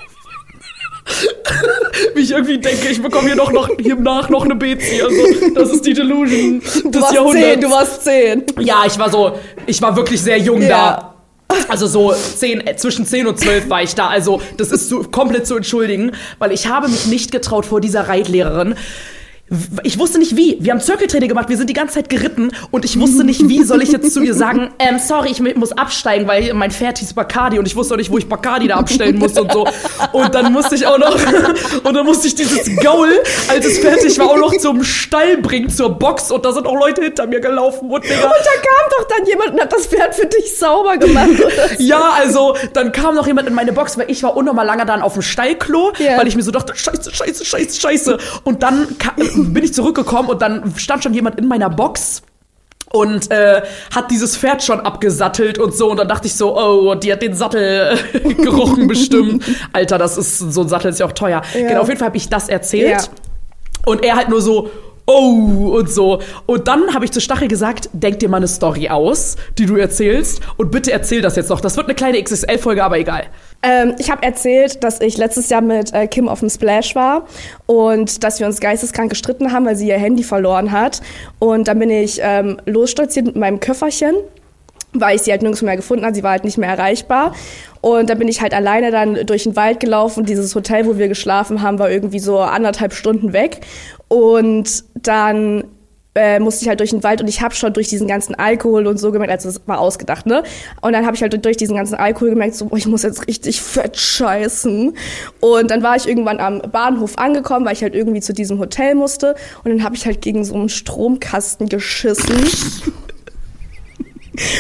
Wie ich irgendwie denke, ich bekomme hier noch eine Bezi, also das ist die Delusion des Jahrhunderts. Du warst 10. Ja, ich war wirklich sehr jung da. Also so zwischen 10 und 12 war ich da, also das ist komplett zu entschuldigen, weil ich habe mich nicht getraut vor dieser Reitlehrerin. Ich wusste nicht wie. Wir haben Zirkeltraining gemacht, wir sind die ganze Zeit geritten und ich wusste nicht, wie soll ich jetzt zu ihr sagen, sorry, ich muss absteigen, weil mein Pferd hieß Bacardi und ich wusste auch nicht, wo ich Bacardi da abstellen musste und so. Und dann musste ich dieses Gaul, als es fertig war, auch noch zum Stall bringen, zur Box, und da sind auch Leute hinter mir gelaufen. Und da kam doch dann jemand und hat das Pferd für dich sauber gemacht. Oder so. Ja, also dann kam noch jemand in meine Box, weil ich war unnormal lange dann auf dem Stallklo, weil ich mir so dachte, scheiße. Und dann bin ich zurückgekommen und dann stand schon jemand in meiner Box und hat dieses Pferd schon abgesattelt und so. Und dann dachte ich so, oh, die hat den Sattel gerochen bestimmt. Alter, so ein Sattel ist ja auch teuer. Ja. Genau, auf jeden Fall habe ich das erzählt. Ja. Und er halt nur so, oh, und so. Und dann habe ich zu Stachel gesagt, denk dir mal eine Story aus, die du erzählst. Und bitte erzähl das jetzt noch. Das wird eine kleine XXL-Folge, aber egal. Ich habe erzählt, dass ich letztes Jahr mit Kim auf dem Splash war und dass wir uns geisteskrank gestritten haben, weil sie ihr Handy verloren hat. Und dann bin ich losstolziert mit meinem Köfferchen, weil ich sie halt nirgends mehr gefunden habe. Sie war halt nicht mehr erreichbar. Und dann bin ich halt alleine dann durch den Wald gelaufen. Dieses Hotel, wo wir geschlafen haben, war irgendwie so 1,5 Stunden weg. Und dann musste ich halt durch den Wald und ich habe schon durch diesen ganzen Alkohol und so gemerkt, also das war ausgedacht, ne? Und dann habe ich halt durch diesen ganzen Alkohol gemerkt, so, boah, ich muss jetzt richtig fett scheißen. Und dann war ich irgendwann am Bahnhof angekommen, weil ich halt irgendwie zu diesem Hotel musste. Und dann habe ich halt gegen so einen Stromkasten geschissen.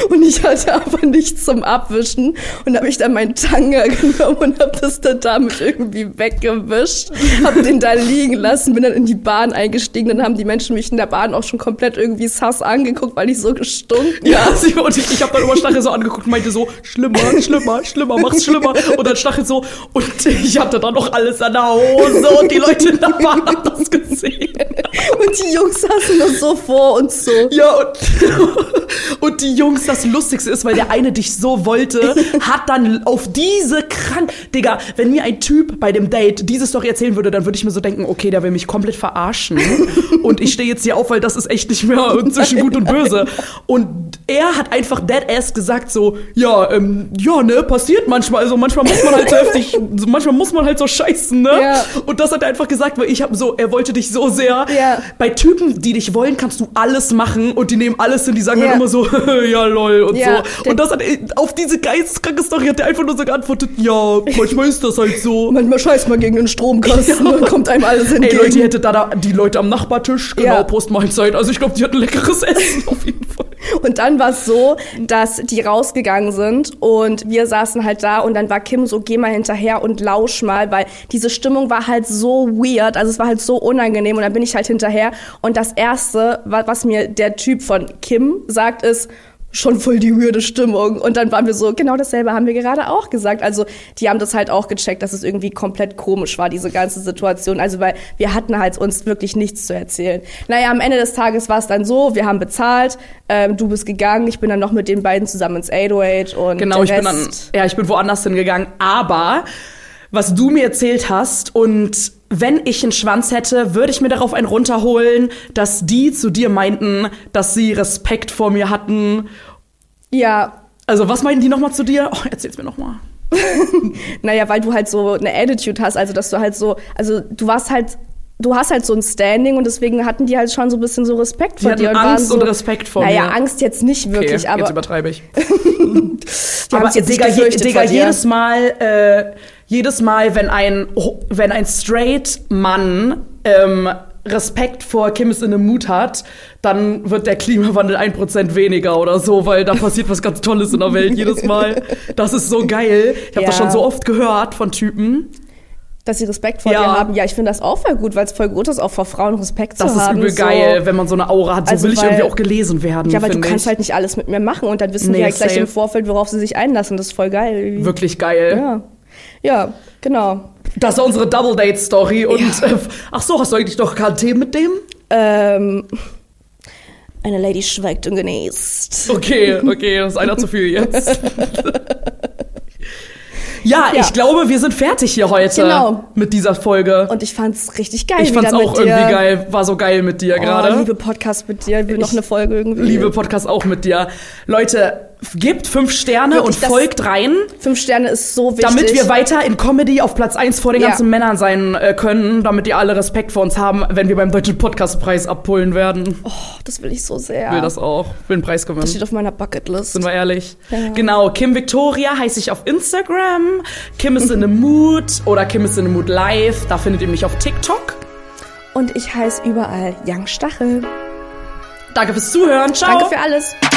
Und ich hatte aber nichts zum Abwischen und habe ich dann meinen Tanga genommen und habe das dann damit irgendwie weggewischt, habe den da liegen lassen, bin dann in die Bahn eingestiegen, dann haben die Menschen mich in der Bahn auch schon komplett irgendwie sass angeguckt, weil ich so gestunken habe. Und ich habe dann immer Stachel so angeguckt und meinte so, schlimmer, mach's schlimmer. Und dann Stachel so, und ich hatte dann noch alles an der Hose und die Leute in der Bahn haben das gesehen. Und die Jungs saßen nur so vor uns so. Ja, und die Jungs, das Lustigste ist, weil der eine dich so wollte, hat dann auf diese Digga, wenn mir ein Typ bei dem Date diese Story erzählen würde, dann würde ich mir so denken, okay, der will mich komplett verarschen. Und ich stehe jetzt hier auf, weil das ist echt nicht mehr zwischen gut und böse. Und er hat einfach deadass gesagt so, ja, ne, passiert manchmal. Also manchmal muss man halt so heftig, manchmal muss man halt so scheißen, ne? Ja. Und das hat er einfach gesagt, weil er wollte dich so sehr. Ja. Bei Typen, die dich wollen, kannst du alles machen und die nehmen alles hin, die sagen dann immer so, ja, lol und so. Und das hat auf diese geisteskranke Story hat der einfach nur so geantwortet, ja, manchmal ist das halt so. Manchmal scheißt man gegen den Stromkasten und kommt einem alles entgegen. Ey, Leute, ihr hättet da die Leute am Nachbartisch, genau, Postmahlzeit. Also ich glaube, die hatten leckeres Essen auf jeden Fall. Und dann war es so, dass die rausgegangen sind und wir saßen halt da und dann war Kim so, geh mal hinterher und lausch mal, weil diese Stimmung war halt so weird, also es war halt so unangenehm und dann bin ich halt hinterher und das Erste, was mir der Typ von Kim sagt, ist, schon voll die weirde Stimmung. Und dann waren wir so, genau dasselbe haben wir gerade auch gesagt. Also die haben das halt auch gecheckt, dass es irgendwie komplett komisch war, diese ganze Situation. Also weil wir hatten halt uns wirklich nichts zu erzählen. Naja, am Ende des Tages war es dann so, wir haben bezahlt, du bist gegangen, ich bin dann noch mit den beiden zusammen ins 808 und genau, der ich bin woanders hingegangen. Aber was du mir erzählt hast und wenn ich einen Schwanz hätte, würde ich mir darauf einen runterholen, dass die zu dir meinten, dass sie Respekt vor mir hatten. Ja. Also, was meinten die nochmal zu dir? Oh, erzähl's mir nochmal. Naja, weil du halt so eine Attitude hast, also dass du halt so, also du hast halt so ein Standing und deswegen hatten die halt schon so ein bisschen so Respekt vor dir. Die hatten Angst und Respekt vor mir. Naja, Angst jetzt nicht wirklich, okay, aber jetzt übertreibe ich. aber Digga, jedes Mal, wenn ein straight Mann Respekt vor Kim is in the Mood hat, dann wird der Klimawandel 1% weniger oder so, weil da passiert was ganz Tolles in der Welt jedes Mal. Das ist so geil. Ich habe das schon so oft gehört von Typen. Dass sie Respekt vor dir haben. Ja, ich finde das auch voll gut, weil es voll gut ist, auch vor Frauen Respekt zu haben. Das ist übel geil, wenn man so eine Aura hat. So also will ich irgendwie auch gelesen werden, ja, weil du kannst halt nicht alles mit mir machen und dann wissen die halt gleich im Vorfeld, worauf sie sich einlassen. Das ist voll geil. Irgendwie. Wirklich geil. Ja, genau. Das war unsere Double-Date-Story. Und ach so, hast du eigentlich doch gerade Themen mit dem? Eine Lady schweigt und genießt. Okay, das ist einer zu viel jetzt. Ja, ich glaube, wir sind fertig hier heute mit dieser Folge. Und ich fand's richtig geil. Ich fand's auch irgendwie geil. War so geil mit dir gerade. Liebe Podcast mit dir. Ich will noch eine Folge irgendwie. Liebe Podcast auch mit dir. Leute, gebt 5 Sterne wirklich, und folgt rein. 5 Sterne ist so wichtig. Damit wir weiter in Comedy auf Platz 1 vor den ganzen Männern sein können. Damit die alle Respekt vor uns haben, wenn wir beim Deutschen Podcastpreis abholen werden. Oh, das will ich so sehr. Ich will das auch. Ich will einen Preis gewinnen. Das steht auf meiner Bucketlist. Sind wir ehrlich. Ja. Genau, Kim Victoria heiße ich auf Instagram. Kim is in the Mood oder Kim is in the Mood Live. Da findet ihr mich auf TikTok. Und ich heiße überall Young Stachel. Danke fürs Zuhören. Ciao. Danke für alles.